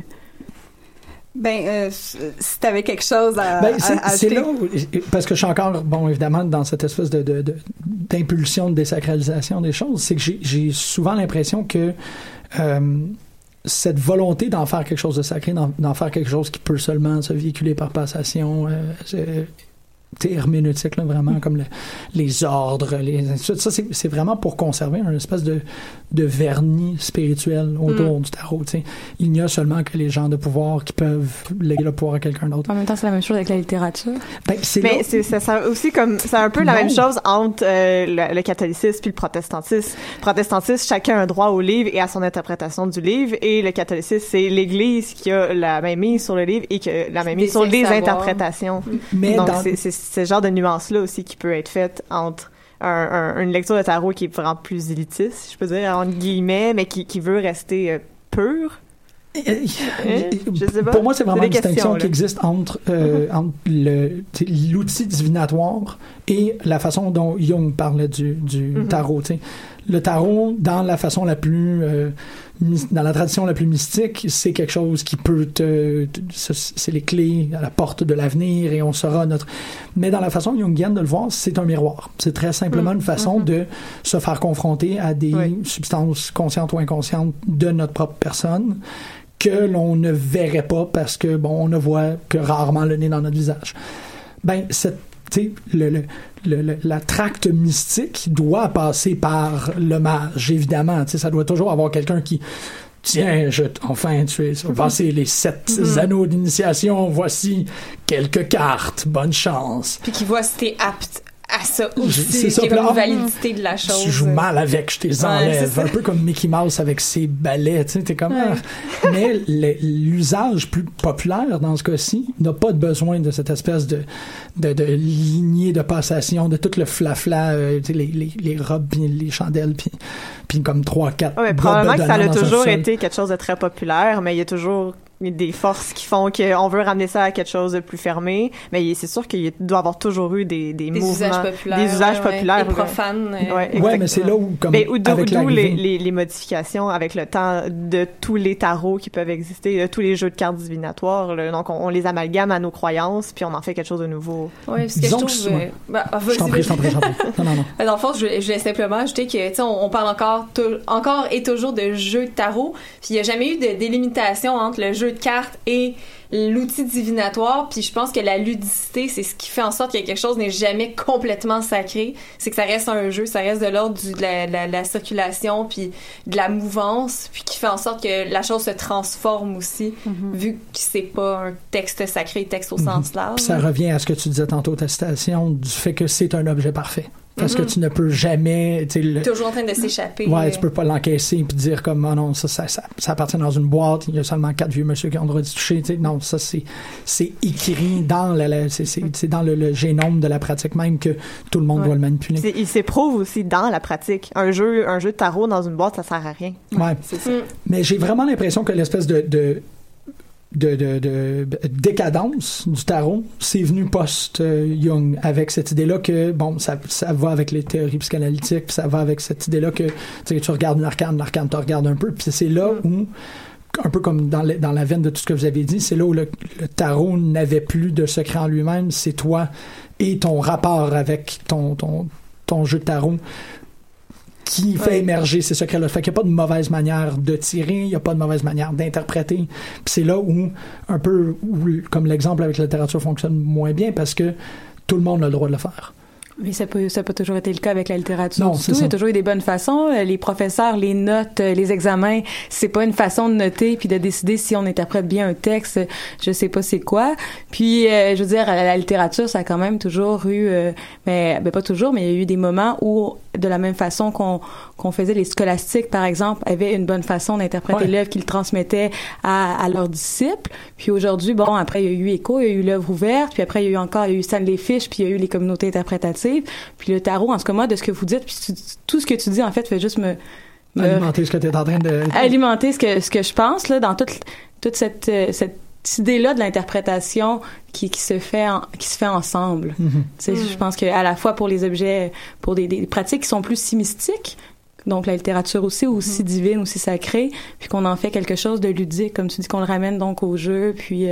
Si t'avais quelque chose à c'est là où, parce que je suis encore, évidemment, dans cette espèce d'impulsion de désacralisation des choses, c'est que j'ai souvent l'impression que cette volonté d'en faire quelque chose de sacré, d'en faire quelque chose qui peut seulement se véhiculer par passation, herméneutique, là, vraiment, comme les ordres, ça, c'est vraiment pour conserver une espèce de vernis spirituel autour du tarot. T'sais. Il n'y a seulement que les gens de pouvoir qui peuvent léguer le pouvoir à quelqu'un d'autre. En même temps, c'est la même chose avec la littérature. C'est aussi comme, c'est un peu la même chose entre le catholicisme puis le protestantisme. Le protestantisme, chacun a un droit au livre et à son interprétation du livre, et le catholicisme, c'est l'Église qui a la main mise sur le livre et que la main mise sur les interprétations. Mais donc, c'est ce genre de nuance-là aussi qui peut être faite entre une lecture de tarot qui est vraiment plus élitiste, si je peux dire, entre guillemets, mais qui veut rester pure. Je sais pas. Pour moi, c'est vraiment une distinction qui existe entre l'outil divinatoire et la façon dont Jung parlait du tarot. T'sais. Le tarot, dans la façon la plus dans la tradition la plus mystique, c'est quelque chose qui peut c'est les clés à la porte de l'avenir et on saura notre... Mais dans la façon jungienne de le voir, c'est un miroir. C'est très simplement une façon de se faire confronter à des substances conscientes ou inconscientes de notre propre personne que l'on ne verrait pas parce que, on ne voit que rarement le nez dans notre visage. La tracte mystique doit passer par le mage, évidemment. Ça doit toujours avoir quelqu'un qui... Tiens, tu vas passer les 7 anneaux d'initiation, voici quelques cartes, bonne chance. Puis qui voit si t'es apte à ça aussi, c'est comme une validité de la chose. Tu joues mal avec, je t'es enlève. Un peu comme Mickey Mouse avec ses balais, tu sais, t'es comme... Mais l'usage plus populaire, dans ce cas-ci, n'a pas besoin de cette espèce de lignée de passation, de tout le flafla, les robes, les chandelles, puis comme 3-4 probablement que ça a toujours été quelque chose de très populaire, mais il y a toujours des forces qui font qu'on veut ramener ça à quelque chose de plus fermé, mais c'est sûr qu'il doit y avoir toujours eu des mouvements, des usages populaires, des profanes. Ouais, mais c'est là où, comme d'où les modifications avec le temps de tous les tarots qui peuvent exister, tous les jeux de cartes divinatoires. Là. Donc, on les amalgame à nos croyances, puis on en fait quelque chose de nouveau. Oui, ce que je trouve... je t'en prie. Non. Dans le fond, je voulais simplement ajouter que, tu sais, on parle encore et toujours de jeux de tarot, puis il n'y a jamais eu de délimitation entre le jeu de cartes et l'outil divinatoire, puis je pense que la ludicité, c'est ce qui fait en sorte que quelque chose n'est jamais complètement sacré, c'est que ça reste un jeu, ça reste de l'ordre de la circulation, puis de la mouvance, puis qui fait en sorte que la chose se transforme aussi, vu que c'est pas un texte sacré, texte au sens large. Puis ça revient à ce que tu disais tantôt, ta citation, du fait que c'est un objet parfait. Parce que tu ne peux jamais... toujours en train de s'échapper. Ouais, tu peux pas l'encaisser puis dire comme, oh non, ça appartient dans une boîte, il y a seulement 4 vieux monsieur qui ont le droit d'y toucher. Non, ça, c'est écrit dans c'est dans le génome de la pratique même que tout le monde doit le manipuler. Il s'éprouve aussi dans la pratique. Un jeu de tarot dans une boîte, ça sert à rien. Ouais. C'est ça. Mais j'ai vraiment l'impression que l'espèce de décadence du tarot, c'est venu post-Jung avec cette idée-là que, bon, ça va avec les théories psychanalytiques, puis ça va avec cette idée-là que tu regardes l'arcane te regarde un peu, puis c'est là où, un peu comme dans la veine de tout ce que vous avez dit, c'est là où le tarot n'avait plus de secret en lui-même, c'est toi et ton rapport avec ton jeu de tarot qui fait émerger ces secrets-là. Fait qu'il n'y a pas de mauvaise manière de tirer, il n'y a pas de mauvaise manière d'interpréter. Puis c'est là où, un peu, comme l'exemple avec la littérature fonctionne moins bien, parce que tout le monde a le droit de le faire. Mais ça n'a pas toujours été le cas avec la littérature. Non, du tout. Il y a toujours eu des bonnes façons. Les professeurs, les notes, les examens, c'est pas une façon de noter puis de décider si on interprète bien un texte. Je sais pas c'est quoi. Puis, je veux dire, la littérature, ça a quand même toujours eu, mais pas toujours, mais il y a eu des moments où, de la même façon qu'on faisait les scolastiques, par exemple, avaient une bonne façon d'interpréter l'œuvre qu'ils transmettaient à leurs disciples. Puis aujourd'hui, bon, après, il y a eu Écho, il y a eu l'œuvre ouverte, puis après, il y a eu Stanley Fish, puis il y a eu les communautés interprétatives. Puis le tarot, en ce cas, moi, de ce que vous dites, puis tout ce que tu dis, en fait, fait juste alimenter ce que tu es en train de... Alimenter ce que je pense, là, dans toute cette idée-là de l'interprétation qui se fait ensemble. Je pense qu'à la fois pour les objets, pour des pratiques qui sont plus si mystiques, donc la littérature aussi divine, aussi sacrée, puis qu'on en fait quelque chose de ludique, comme tu dis, qu'on le ramène donc au jeu, puis...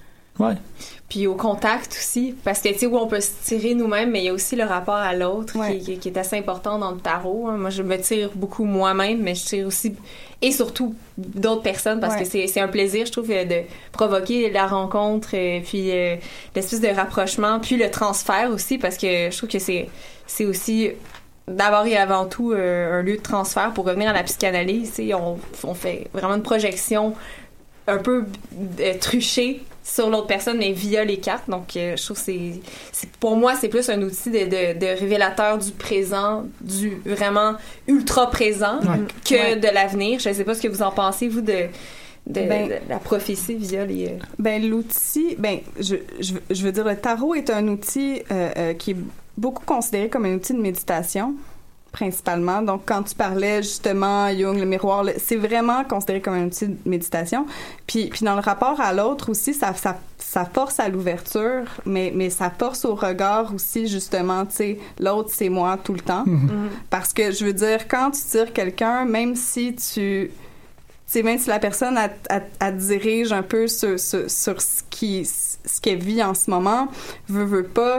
Puis au contact aussi, parce que tu sais où on peut se tirer nous-mêmes, mais il y a aussi le rapport à l'autre qui est assez important dans le tarot. Moi, je me tire beaucoup moi-même, mais je tire aussi et surtout d'autres personnes parce que c'est un plaisir, je trouve, de provoquer la rencontre, puis l'espèce de rapprochement, puis le transfert aussi, parce que je trouve que c'est aussi d'abord et avant tout un lieu de transfert pour revenir à la psychanalyse. On fait vraiment une projection un peu truchée sur l'autre personne, mais via les cartes. Donc, je trouve que pour moi, c'est plus un outil de révélateur du présent, du vraiment ultra présent que de l'avenir. Je ne sais pas ce que vous en pensez, vous, de la prophétie via les... l'outil, je veux dire, le tarot est un outil qui est beaucoup considéré comme un outil de méditation, principalement. Donc, quand tu parlais justement Jung, le miroir, c'est vraiment considéré comme un outil de méditation. Puis dans le rapport à l'autre aussi, ça force à l'ouverture, mais ça force au regard aussi, justement, tu sais, l'autre, c'est moi tout le temps. Parce que, je veux dire, quand tu tires quelqu'un, même si la personne elle dirige un peu sur ce qu'elle vit en ce moment, veut pas,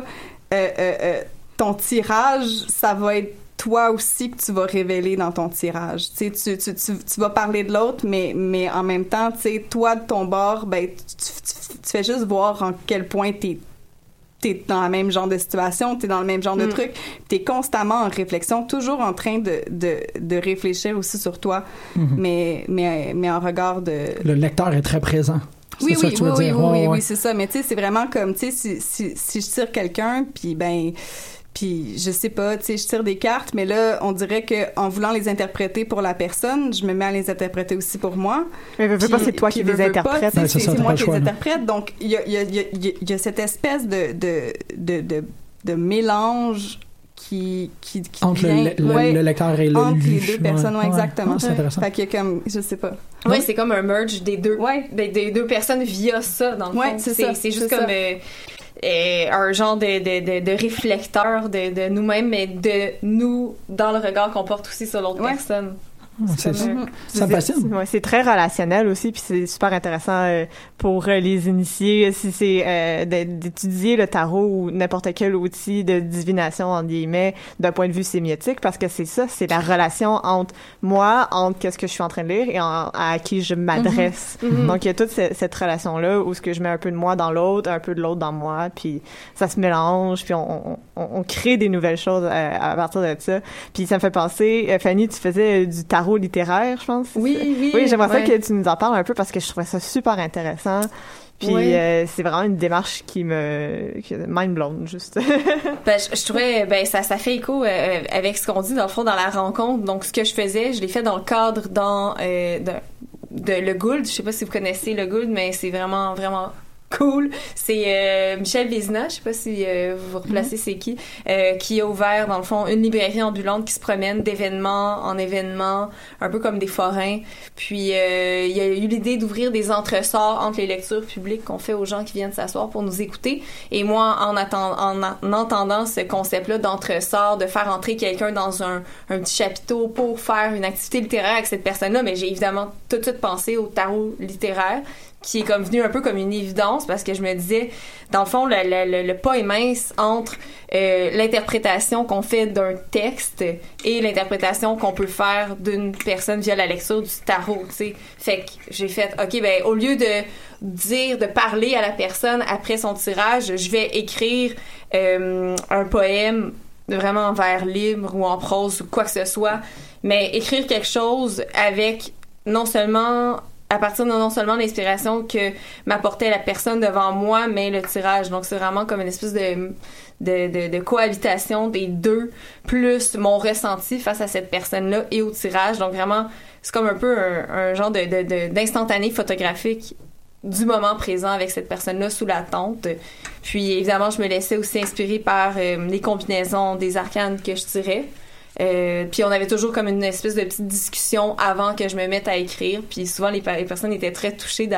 ton tirage, ça va être toi aussi que tu vas révéler dans ton tirage. Tu vas parler de l'autre, mais en même temps, tu sais, toi, de ton bord, tu fais juste voir en quel point t'es dans le même genre de situation, t'es dans le même genre de truc, t'es constamment en réflexion, toujours en train de réfléchir aussi sur toi, mais en regard de... Le lecteur est très présent. Oui, c'est ça. Mais tu sais, c'est vraiment comme, tu sais, si je tire quelqu'un, puis je sais pas, tu sais, je tire des cartes, mais là, on dirait que en voulant les interpréter pour la personne, je me mets à les interpréter aussi pour moi. Mais veux pas, c'est toi qui les interprètes. C'est moi qui les interprète. Donc, il y a cette espèce de mélange qui entre vient, le lecteur et le entre lu. les deux personnes, exactement. C'est intéressant. Fait qu'il y a comme, je sais pas. Ouais, c'est comme un merge des deux, des deux personnes via ça, dans le fond. C'est juste comme un genre de réflecteur de nous-mêmes, mais de nous dans le regard qu'on porte aussi sur l'autre personne. Ça me fascine. Ouais, c'est très relationnel aussi, puis c'est super intéressant pour les initiés, si c'est d'étudier le tarot ou n'importe quel outil de divination, en guillemets, d'un point de vue sémiotique, parce que c'est ça, c'est la relation entre moi, entre qu'est-ce que je suis en train de lire et à qui je m'adresse. Donc, il y a toute cette relation-là où ce que je mets un peu de moi dans l'autre, un peu de l'autre dans moi, puis ça se mélange, puis on crée des nouvelles choses à partir de ça. Puis ça me fait penser, Fanny, tu faisais du tarot littéraire, je pense. Oui, j'aimerais ça que tu nous en parles un peu parce que je trouvais ça super intéressant. Puis c'est vraiment une démarche qui mind blown, juste. Je trouvais, ça fait écho avec ce qu'on dit dans le fond dans la rencontre. Donc ce que je faisais, je l'ai fait dans le cadre de Le Gould. Je sais pas si vous connaissez Le Gould, mais c'est vraiment vraiment cool. C'est Michel Vézina, je sais pas si vous vous replacez c'est qui a ouvert dans le fond une librairie ambulante qui se promène d'événement en événement, un peu comme des forains. Puis il y a eu l'idée d'ouvrir des entresorts entre les lectures publiques qu'on fait aux gens qui viennent s'asseoir pour nous écouter. Et moi, en entendant ce concept-là d'entresort, de faire entrer quelqu'un dans un petit chapiteau pour faire une activité littéraire avec cette personne-là, mais j'ai évidemment tout de suite pensé au tarot littéraire, qui est comme venu un peu comme une évidence parce que je me disais, dans le fond, le pas est mince entre l'interprétation qu'on fait d'un texte et l'interprétation qu'on peut faire d'une personne via la lecture du tarot, tu sais. Fait que j'ai fait, OK, au lieu de parler à la personne après son tirage, je vais écrire un poème vraiment en vers libre ou en prose ou quoi que ce soit, mais écrire quelque chose avec à partir de non seulement l'inspiration que m'apportait la personne devant moi, mais le tirage. Donc, c'est vraiment comme une espèce de cohabitation des deux, plus mon ressenti face à cette personne-là et au tirage. Donc, vraiment, c'est comme un peu un genre d'instantané photographique du moment présent avec cette personne-là sous la tente. Puis, évidemment, je me laissais aussi inspirer par les combinaisons des arcanes que je tirais. Puis on avait toujours comme une espèce de petite discussion avant que je me mette à écrire, puis souvent les personnes étaient très touchées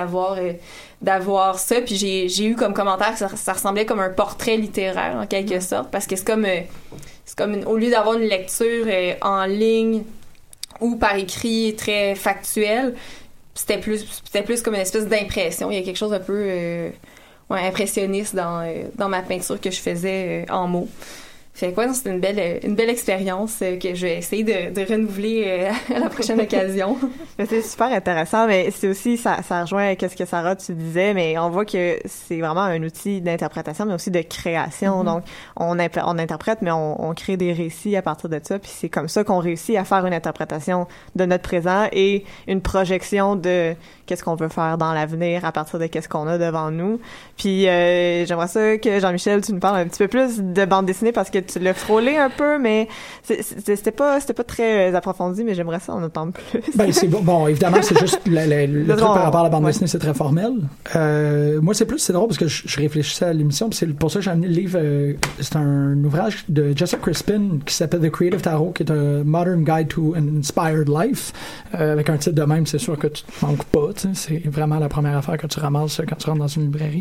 d'avoir ça, puis j'ai eu comme commentaire que ça ressemblait comme un portrait littéraire en quelque sorte, parce que c'est comme au lieu d'avoir une lecture en ligne ou par écrit très factuel, c'était plus comme une espèce d'impression. Il y a quelque chose un peu impressionniste dans ma peinture que je faisais en mots. Fait que c'était une belle expérience que je vais essayer de renouveler à la prochaine occasion. C'est super intéressant, mais c'est aussi, ça rejoint qu'est-ce que Sarah, tu disais, mais on voit que c'est vraiment un outil d'interprétation, mais aussi de création. Donc, on interprète, mais on crée des récits à partir de ça, puis c'est comme ça qu'on réussit à faire une interprétation de notre présent et une projection de qu'est-ce qu'on veut faire dans l'avenir à partir de qu'est-ce qu'on a devant nous. Puis, j'aimerais ça que Jean-Michel, tu nous parles un petit peu plus de bande dessinée parce que tu l'as frôlé un peu, mais c'était pas très approfondi, mais j'aimerais ça en entendre plus. C'est bon, évidemment, c'est juste le truc par rapport à la bande dessinée, c'est très formel. Moi, c'est drôle parce que je réfléchissais à l'émission, puis c'est pour ça que j'ai amené le livre. C'est un ouvrage de Jessica Crispin qui s'appelle The Creative Tarot, qui est un Modern Guide to an Inspired Life. Avec un titre de même, c'est sûr que tu te manques pas. C'est vraiment la première affaire que tu ramasses quand tu rentres dans une librairie.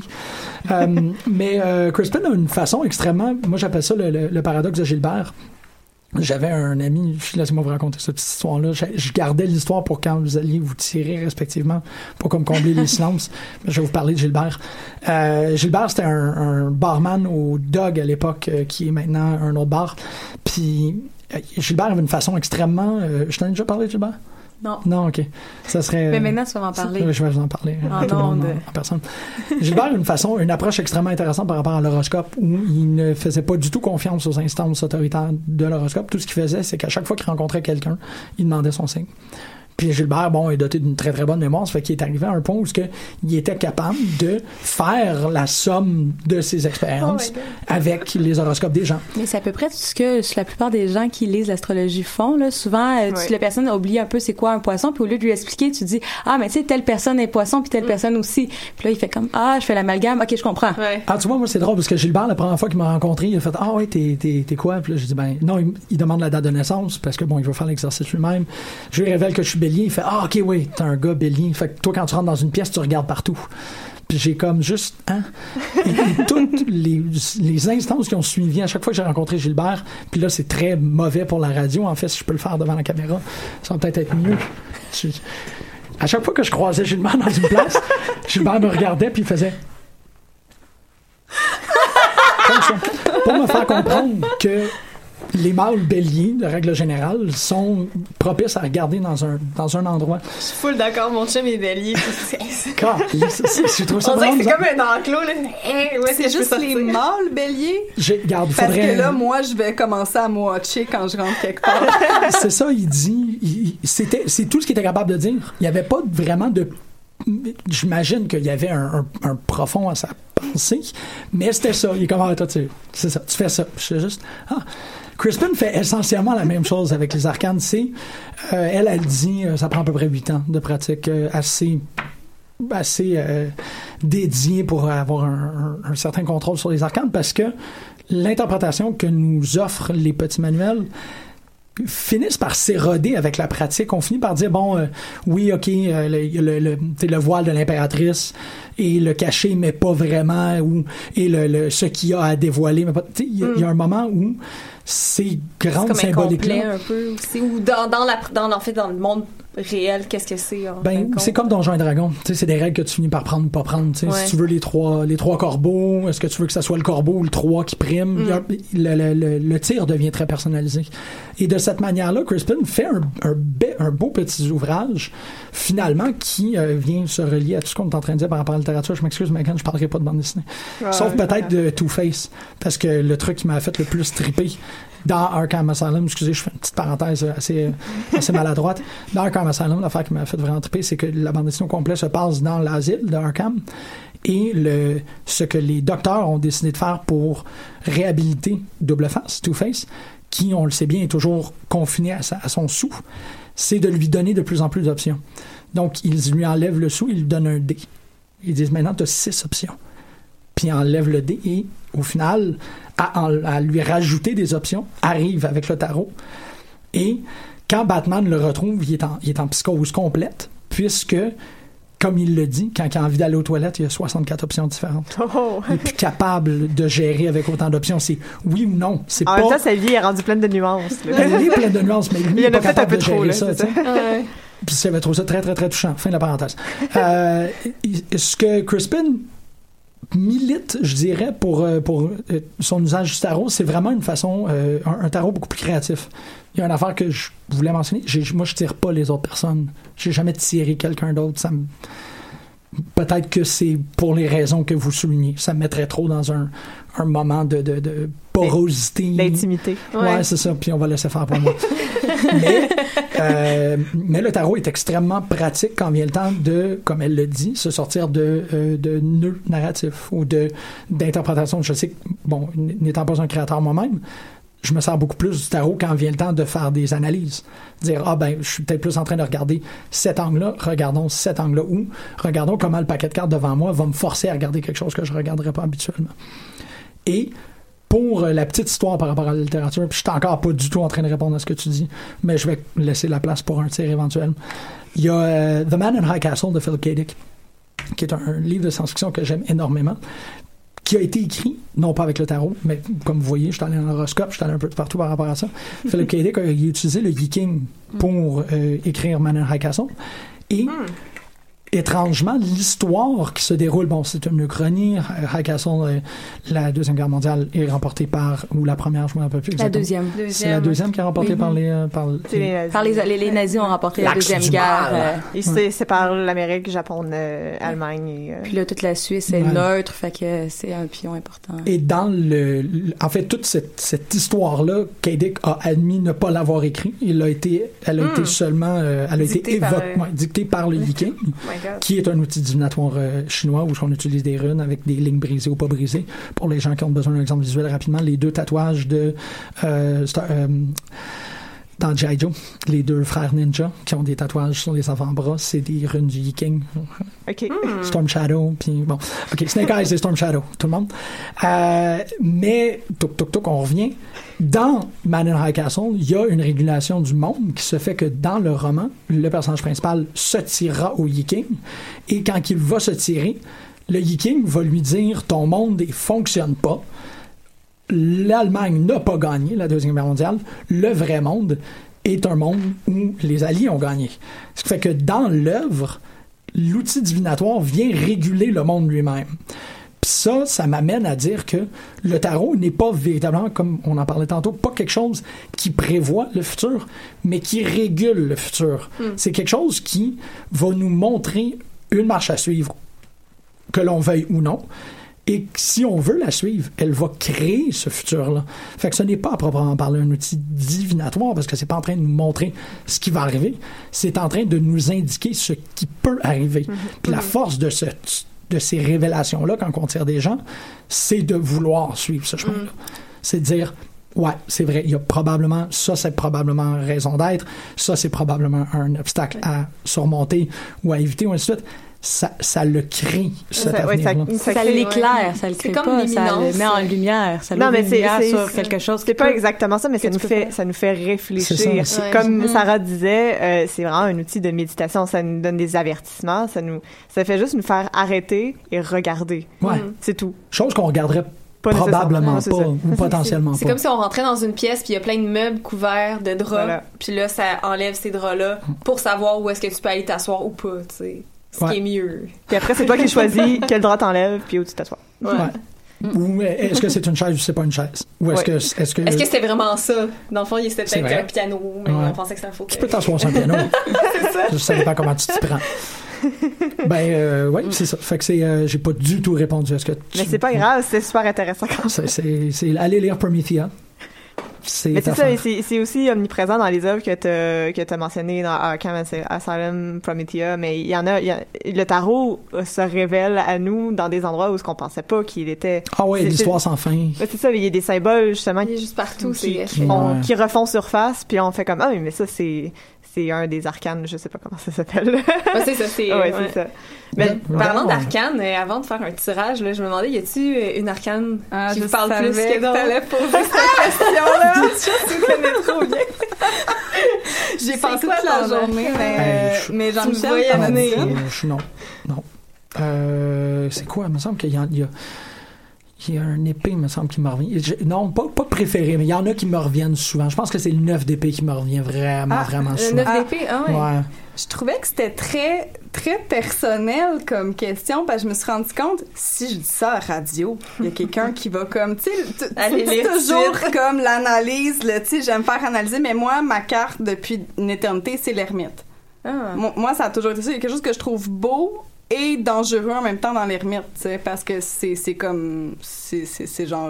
Mais Crispin a une façon extrêmement... Moi, j'appelle ça le paradoxe de Gilbert. J'avais un ami, laissez-moi vous raconter cette petite histoire-là. Je gardais l'histoire pour quand vous alliez vous tirer respectivement, pour comme combler les silences. Je vais vous parler de Gilbert. Gilbert, c'était un barman au Dog à l'époque, qui est maintenant un autre bar. Puis Gilbert avait une façon extrêmement... je t'en ai déjà parlé de Gilbert? Non, ok. Ça serait. Mais maintenant, tu vas m'en parler. Je vais vous en parler. En personne. Gilbert a une approche extrêmement intéressante par rapport à l'horoscope où il ne faisait pas du tout confiance aux instances autoritaires de l'horoscope. Tout ce qu'il faisait, c'est qu'à chaque fois qu'il rencontrait quelqu'un, il demandait son signe. Puis Gilbert, bon, est doté d'une très très bonne mémoire, ça fait qu'il est arrivé à un point où il était capable de faire la somme de ses expériences avec les horoscopes des gens. Mais c'est à peu près tout ce que la plupart des gens qui lisent l'astrologie font, là. Souvent, la personne oublie un peu c'est quoi un poisson, puis au lieu de lui expliquer, tu dis mais tu sais, telle personne est poisson, puis telle personne aussi. Puis là, il fait comme je fais l'amalgame, ok, je comprends. Ouais. Ah, tu vois, moi c'est drôle parce que Gilbert, la première fois qu'il m'a rencontré, il a fait t'es quoi? Puis là, j'ai dit non, il demande la date de naissance parce que bon, il veut faire l'exercice lui-même. Je lui révèle que je suis Bélier, il fait ok, oui, t'es un gars Bélier. Fait que toi, quand tu rentres dans une pièce, tu regardes partout. Puis j'ai comme juste et toutes les instances qui ont suivi à chaque fois que j'ai rencontré Gilbert, puis là c'est très mauvais pour la radio, en fait, si je peux le faire devant la caméra, ça va peut-être être mieux. À chaque fois que je croisais Gilbert dans une place, Gilbert me regardait puis il faisait comme ça, pour me faire comprendre que les mâles béliers, de règle générale, sont propices à regarder dans un endroit. Je suis full d'accord, mon chum est bélier. Je trouve ça on dirait que c'est comme un enclos, là. C'est juste les mâles béliers? Parce que là, moi, je vais commencer à me watcher quand je rentre quelque part. C'est ça, il dit. C'est tout ce qu'il était capable de dire. Il n'y avait pas vraiment de... J'imagine qu'il y avait un profond à sa pensée, mais c'était ça. Il est comme c'est ça, tu fais ça. Je suis juste... Crispin fait essentiellement la même chose avec les arcanes. Elle dit, ça prend à peu près 8 ans de pratique assez dédiée pour avoir un certain contrôle sur les arcanes, parce que l'interprétation que nous offrent les petits manuels finissent par s'éroder avec la pratique. On finit par dire oui, ok, le voile de l'impératrice et le cacher mais pas vraiment, et ce qu'il y a à dévoiler, mais pas. Il y a un moment où ces grandes symboliques-là, un peu aussi, ou dans le monde réel, qu'est-ce que c'est? C'est comme Donjons et Dragons. C'est des règles que tu finis par prendre ou pas prendre. Si tu veux les trois corbeaux, est-ce que tu veux que ça soit le corbeau ou le 3 qui prime? Le tir devient très personnalisé. Et de cette manière-là, Crispin fait un beau petit ouvrage, finalement, qui vient se relier à tout ce qu'on est en train de dire par rapport à la littérature. Je m'excuse, Megan, je parlerai pas de bande dessinée. Sauf peut-être de Two-Face, parce que le truc qui m'a fait le plus triper dans Arkham Asylum, excusez, je fais une petite parenthèse assez maladroite. Dans Arkham Asylum, l'affaire qui m'a fait vraiment triper, c'est que la bande dessinée au complet se passe dans l'asile de Arkham, et ce que les docteurs ont décidé de faire pour réhabiliter Double Face, Two-Face, qui, on le sait bien, est toujours confiné à son sou, c'est de lui donner de plus en plus d'options. Donc, ils lui enlèvent le sou, ils lui donnent un dé. Ils disent, maintenant, tu as 6 options. Puis, ils enlèvent le dé, et au final, à lui rajouter des options, arrive avec le tarot. Et quand Batman le retrouve, il est en psychose complète, puisque, comme il le dit, quand il a envie d'aller aux toilettes, il y a 64 options différentes. Il est plus capable de gérer avec autant d'options. C'est oui ou non. C'est en même temps, sa vie est rendue pleine de nuances. Elle est pleine de nuances, mais lui, il n'est pas capable de gérer ça. Puis j'avais trouvé ça très, très, très touchant. Fin de la parenthèse. Ce que Crispin milite, je dirais, pour son usage du tarot, c'est vraiment une façon, un tarot beaucoup plus créatif. Il y a une affaire que je voulais mentionner. Moi, je tire pas les autres personnes. J'ai jamais tiré quelqu'un d'autre. Peut-être que c'est pour les raisons que vous soulignez. Ça me mettrait trop dans un moment de porosité. D'intimité. Ouais, c'est ça. Puis on va laisser faire pour moi. Mais le tarot est extrêmement pratique quand vient le temps de, comme elle le dit, se sortir de nœuds narratifs ou d'interprétation. Je sais que, bon, n'étant pas un créateur moi-même, je me sers beaucoup plus du tarot quand vient le temps de faire des analyses. Dire, je suis peut-être plus en train de regarder cet angle-là, regardons cet angle-là, ou regardons comment le paquet de cartes devant moi va me forcer à regarder quelque chose que je ne regarderais pas habituellement. Et pour la petite histoire par rapport à la littérature, puis je suis encore pas du tout en train de répondre à ce que tu dis, mais je vais laisser la place pour un tir éventuel. Il y a The Man in High Castle de Philip K. Dick, qui est un livre de science-fiction que j'aime énormément, qui a été écrit, non pas avec le tarot, mais comme vous voyez, je suis allé dans l'horoscope, je suis allé un peu partout par rapport à ça. Philip K. Dick a utilisé le Viking pour écrire Man in High Castle. Et étrangement, l'histoire qui se déroule, bon, c'est une uchronie. High Castle, la Deuxième Guerre mondiale est remportée ou la première, je ne me rappelle plus exactement. C'est la deuxième qui est remportée par les nazis. Les nazis ont remporté la Deuxième Guerre. C'est par l'Amérique, Japon, Allemagne. Puis là, toute la Suisse est neutre, fait que c'est un pion important. Et dans en fait, toute cette histoire-là, K-Dick a admis ne pas l'avoir écrit. Elle a été seulement, elle a été dictée par le Yiking. Qui est un outil divinatoire chinois où on utilise des runes avec des lignes brisées ou pas brisées. Pour les gens qui ont besoin d'un exemple visuel rapidement, les 2 tatouages dans G.I. Joe, les 2 frères ninja qui ont des tatouages sur les avant-bras, c'est des runes du Yiking. Storm Shadow, puis bon. OK, Snake Eyes et Storm Shadow, tout le monde. Mais, on revient. Dans Man in High Castle, il y a une régulation du monde qui se fait que dans le roman, le personnage principal se tirera au Yiking, et quand il va se tirer, le Yiking va lui dire « Ton monde ne fonctionne pas. L'Allemagne n'a pas gagné la Deuxième Guerre mondiale. Le vrai monde est un monde où les Alliés ont gagné. » Ce qui fait que dans l'œuvre, l'outil divinatoire vient réguler le monde lui-même. Puis ça m'amène à dire que le tarot n'est pas véritablement, comme on en parlait tantôt, pas quelque chose qui prévoit le futur, mais qui régule le futur. C'est quelque chose qui va nous montrer une marche à suivre, que l'on veuille ou non. Et si on veut la suivre, elle va créer ce futur-là. Fait que ce n'est pas à proprement parler un outil divinatoire, parce que c'est pas en train de nous montrer ce qui va arriver, c'est en train de nous indiquer ce qui peut arriver. Puis la force de ces révélations-là, quand on tire des gens, c'est de vouloir suivre ce chemin-là. C'est de dire, ouais, c'est vrai, il y a probablement, ça c'est probablement raison d'être, ça c'est probablement un obstacle à surmonter ou à éviter, ou ainsi de suite. Ça le crée, cet avenir-là. Ça l'éclaire, ça le crée pas, ça le met en lumière, ça le met en lumière sur quelque chose. C'est pas exactement ça, mais ça nous fait réfléchir. Comme Sarah disait, c'est vraiment un outil de méditation, ça nous donne des avertissements, ça fait juste nous faire arrêter et regarder. Ouais. C'est tout. Chose qu'on regarderait probablement pas, ou potentiellement pas. C'est comme si on rentrait dans une pièce puis il y a plein de meubles couverts de draps, puis là, ça enlève ces draps-là pour savoir où est-ce que tu peux aller t'asseoir ou pas, tu sais. Ce qui est mieux. Puis après, c'est toi qui choisis quel drap t'enlèves puis où tu t'assois. Ou est-ce que c'est une chaise ou c'est pas une chaise? Ou est-ce que c'était vraiment ça? Dans le fond, c'était peut-être un piano, mais on pensait que c'était un faux. Tu peux t'asseoir sur un piano. C'est ça. Je savais pas comment tu t'y prends. Oui, c'est ça. Fait que j'ai pas du tout répondu à ce que tu... Mais c'est pas grave, c'est super intéressant. C'est aller lire Promethea. Mais c'est ça, c'est aussi omniprésent dans les œuvres que t'as mentionnées dans Arkham Asylum, Promethea, mais il y a le tarot se révèle à nous dans des endroits où ce qu'on pensait pas qu'il était. Ah ouais, l'histoire sans fin. C'est ça, il y a des symboles justement qui juste partout, qui refont surface, puis on fait comme mais ça c'est un des arcanes, je sais pas comment ça s'appelle. C'est ça, c'est ça. Mais parlant d'arcane, avant de faire un tirage, là, je me demandais, y a-tu une arcane qui vous parle plus que t'allais poser cette question-là? Tu connais trop bien. J'ai pensé toute la journée, mais Jean-Michel t'a venir. Non. C'est quoi? Il me semble qu'il y a un épée, il me semble, qui me revient. Non, pas préféré, mais il y en a qui me reviennent souvent. Je pense que c'est le 9 d'épée qui me revient vraiment souvent. Le 9 d'épée, ouais. Je trouvais que c'était très, très personnel comme question, parce que je me suis rendu compte, si je dis ça à radio, il y a quelqu'un qui va comme, tu sais, toujours comme l'analyse, tu sais, j'aime faire analyser, mais moi, ma carte depuis une éternité, c'est l'ermite. Moi, ça a toujours été ça. Il y a quelque chose que je trouve beau et dangereux en même temps dans l'ermite, tu sais, parce que c'est comme c'est genre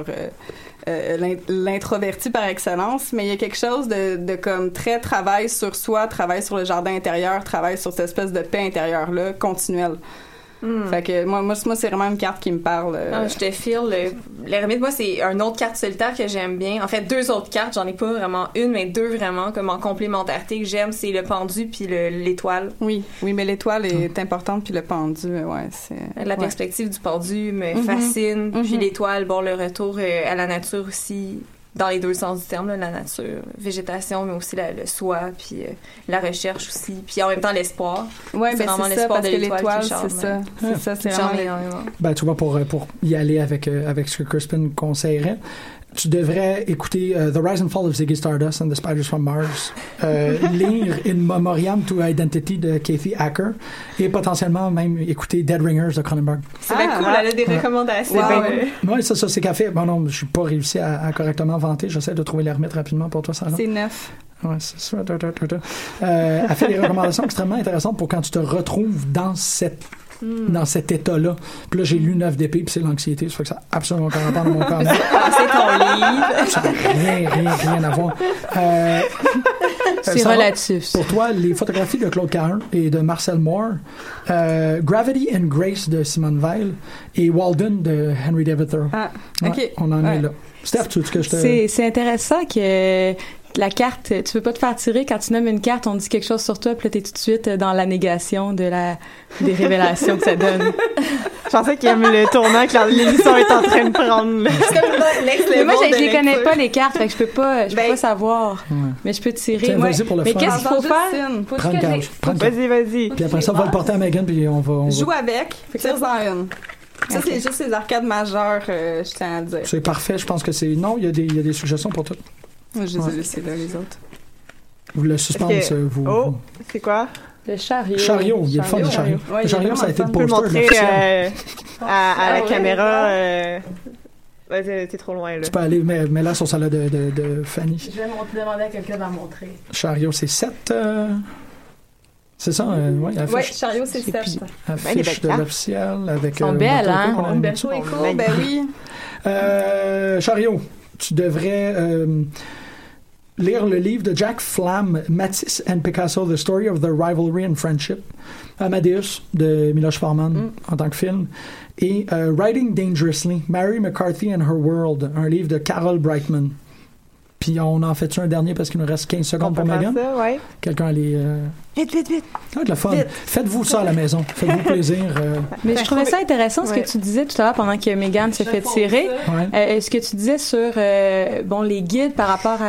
l'introverti par excellence, mais il y a quelque chose de comme très travail sur soi, travail sur le jardin intérieur, travail sur cette espèce de paix intérieure là continuelle. Fait que moi c'est vraiment une carte qui me parle. Je te file. L'ermite, moi, c'est une autre carte solitaire que j'aime bien. En fait, 2 autres cartes. J'en ai pas vraiment une, mais 2 vraiment comme en complémentarité que j'aime. C'est le pendu puis l'étoile. Oui, mais l'étoile est importante puis le pendu, c'est... La perspective du pendu me fascine. Puis l'étoile, le retour à la nature aussi. Dans les 2 sens du terme, là, la nature, végétation, mais aussi le soi, puis la recherche aussi, puis en même temps l'espoir. Oui, c'est vraiment l'espoir de l'étoile, c'est ça. C'est ça, c'est vraiment énormément. Tu vois, pour y aller avec ce que Crispin conseillerait, tu devrais écouter The Rise and Fall of Ziggy Stardust and the Spiders from Mars, lire In Memoriam to Identity de Kathy Acker et potentiellement même écouter Dead Ringers de Cronenberg. C'est bien cool, elle a des recommandations. Oui, ça c'est qu'elle fait. Bon non, je suis pas réussi à correctement vanter, j'essaie de trouver les remettre rapidement pour toi, Sarah. C'est 9. Ouais, c'est ça. Elle fait des recommandations extrêmement intéressantes pour quand tu te retrouves dans cet état-là. Puis là, j'ai lu 9 d'épée, puis c'est l'anxiété. Ça fait que ça n'a absolument aucun rapport dans mon corps. C'est ton livre. Ça n'a rien à voir. C'est relatif. Pour toi, les photographies de Claude Cahun et de Marcel Moore, Gravity and Grace de Simone Weil et Walden de Henry David Thoreau. Ah, ouais, OK. On en est là. Steph, tu veux que je te... C'est intéressant que la carte, tu peux pas te faire tirer quand tu nommes une carte, on dit quelque chose sur toi, puis là t'es tout de suite dans la négation des révélations que ça donne. Je pensais qu'il y avait le tournant que l'émission est en train de prendre. Mais moi, je les connais pas les cartes, fait que je peux pas savoir. Ouais. Mais je peux tirer. Tiens, vas-y pour le mais fun. qu'est-ce qu'il faut faire? Prends une cage. Vas-y. Puis après ça, on va le porter à Megan, puis on va... Joue avec, tire-en une. Ça, c'est juste les arcades majeures, je tiens à dire. C'est parfait, je pense que c'est... Non, il y a des suggestions pour toutes. Je les ai laissés là, les autres. Vous le suspense, vous... Oh, c'est quoi? Le chariot. Chariot, il y a le fun du chariot. Ouais, le chariot, ça a été le poster. Tu peux montrer à la caméra... Ouais, t'es trop loin, là. Tu peux aller, mais là, sur celle-là de Fanny. Je vais demander à quelqu'un d'en montrer. Chariot, c'est 7... C'est ça, oui. Oui, chariot, c'est 7. Affiche de l'officiel avec... Ils sont belles, hein? Une belle chose. Ben oui. Chariot, tu devrais lire le livre de Jack Flam, Matisse and Picasso, The Story of the Rivalry and Friendship, Amadeus de Miloš Forman en tant que film, et Writing Dangerously, Mary McCarthy and Her World, un livre de Carol Brightman. Puis on en fait un dernier parce qu'il nous reste 15 secondes pour Megan. Ouais. Quelqu'un allait... Vite. Ça va être le fun. Faites-vous ça à la maison. Faites-vous plaisir. Mais je trouvais ça intéressant ce que tu disais tout à l'heure pendant que Megan se fait tirer. Ce que tu disais sur les guides par rapport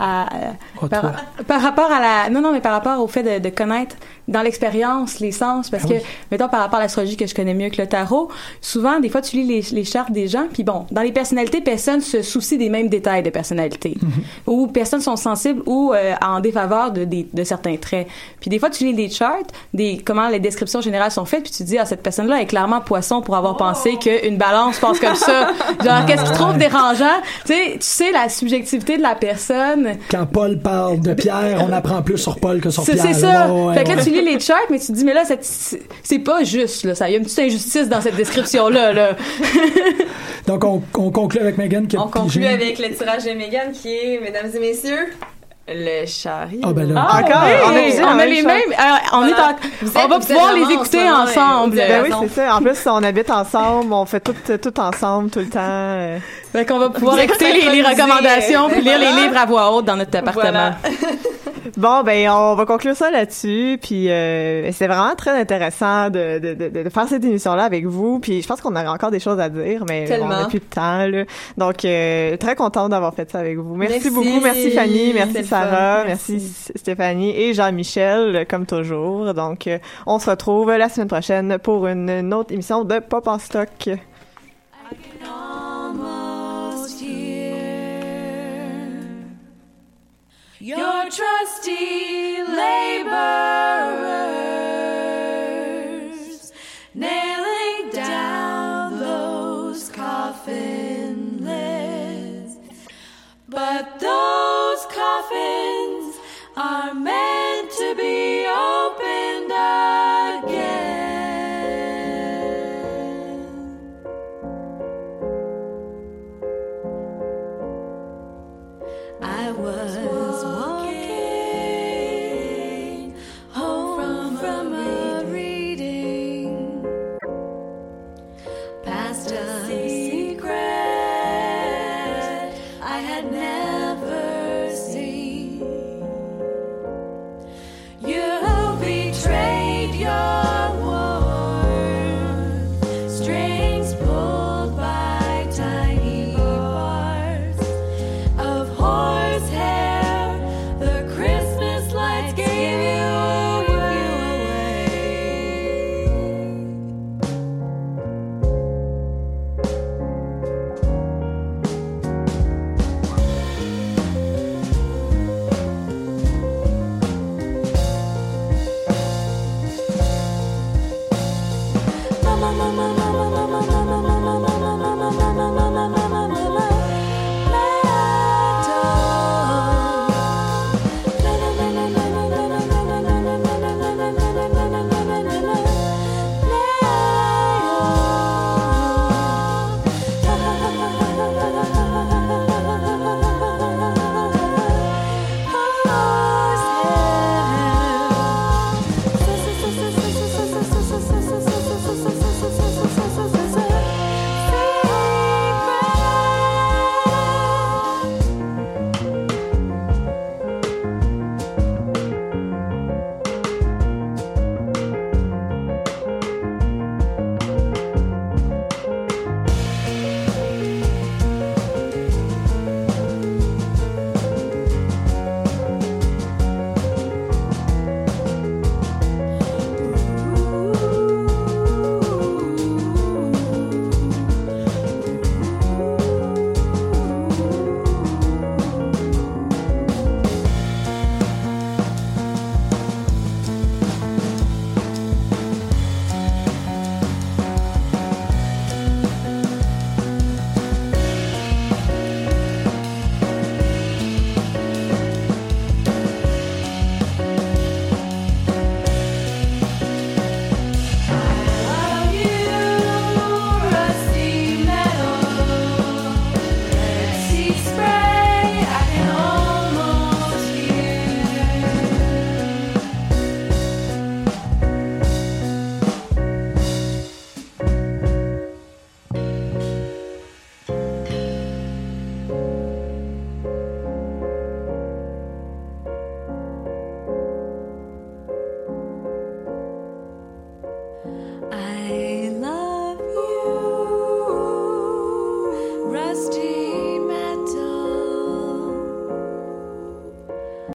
par rapport au fait de connaître dans l'expérience les sens, parce que mettons par rapport à l'astrologie que je connais mieux que le tarot, souvent des fois tu lis les chartes des gens, puis bon, dans les personnalités, personne se soucie des mêmes détails de personnalité, ou personnes sont sensibles ou en défaveur de certains traits. Puis des fois tu lis les charts, comment les descriptions générales sont faites, puis tu te dis cette personne-là est clairement poisson pour avoir pensé qu'une balance pense comme ça. Genre qu'est-ce qu'il trouve dérangeant? Tu sais la subjectivité de la personne. Quand Paul parle de Pierre, on apprend plus sur Paul que sur Pierre. C'est ça. Fait que là tu lis les charts, mais tu te dis mais là c'est pas juste là, il y a une petite injustice dans cette description là. Donc on conclut avec Megan qui a On conclut avec le tirage de Megan qui est, mesdames et messieurs, le chariot. Ah ben là. Encore. On a les mêmes. On va pouvoir les écouter ensemble. Ben oui, c'est ça. En plus, on habite ensemble, on fait tout ensemble tout le temps. Fait qu'on va pouvoir écouter les recommandations puis lire les livres à voix haute dans notre appartement. Bon, ben on va conclure ça là-dessus. Puis c'est vraiment très intéressant de faire cette émission-là avec vous. Puis je pense qu'on aurait encore des choses à dire, mais on n'a plus de temps. Là. Donc très contente d'avoir fait ça avec vous. Merci beaucoup, merci Fanny, merci Sarah, merci Stéphanie et Jean-Michel comme toujours. Donc on se retrouve la semaine prochaine pour une autre émission de Pop en stock. Your trusty laborer.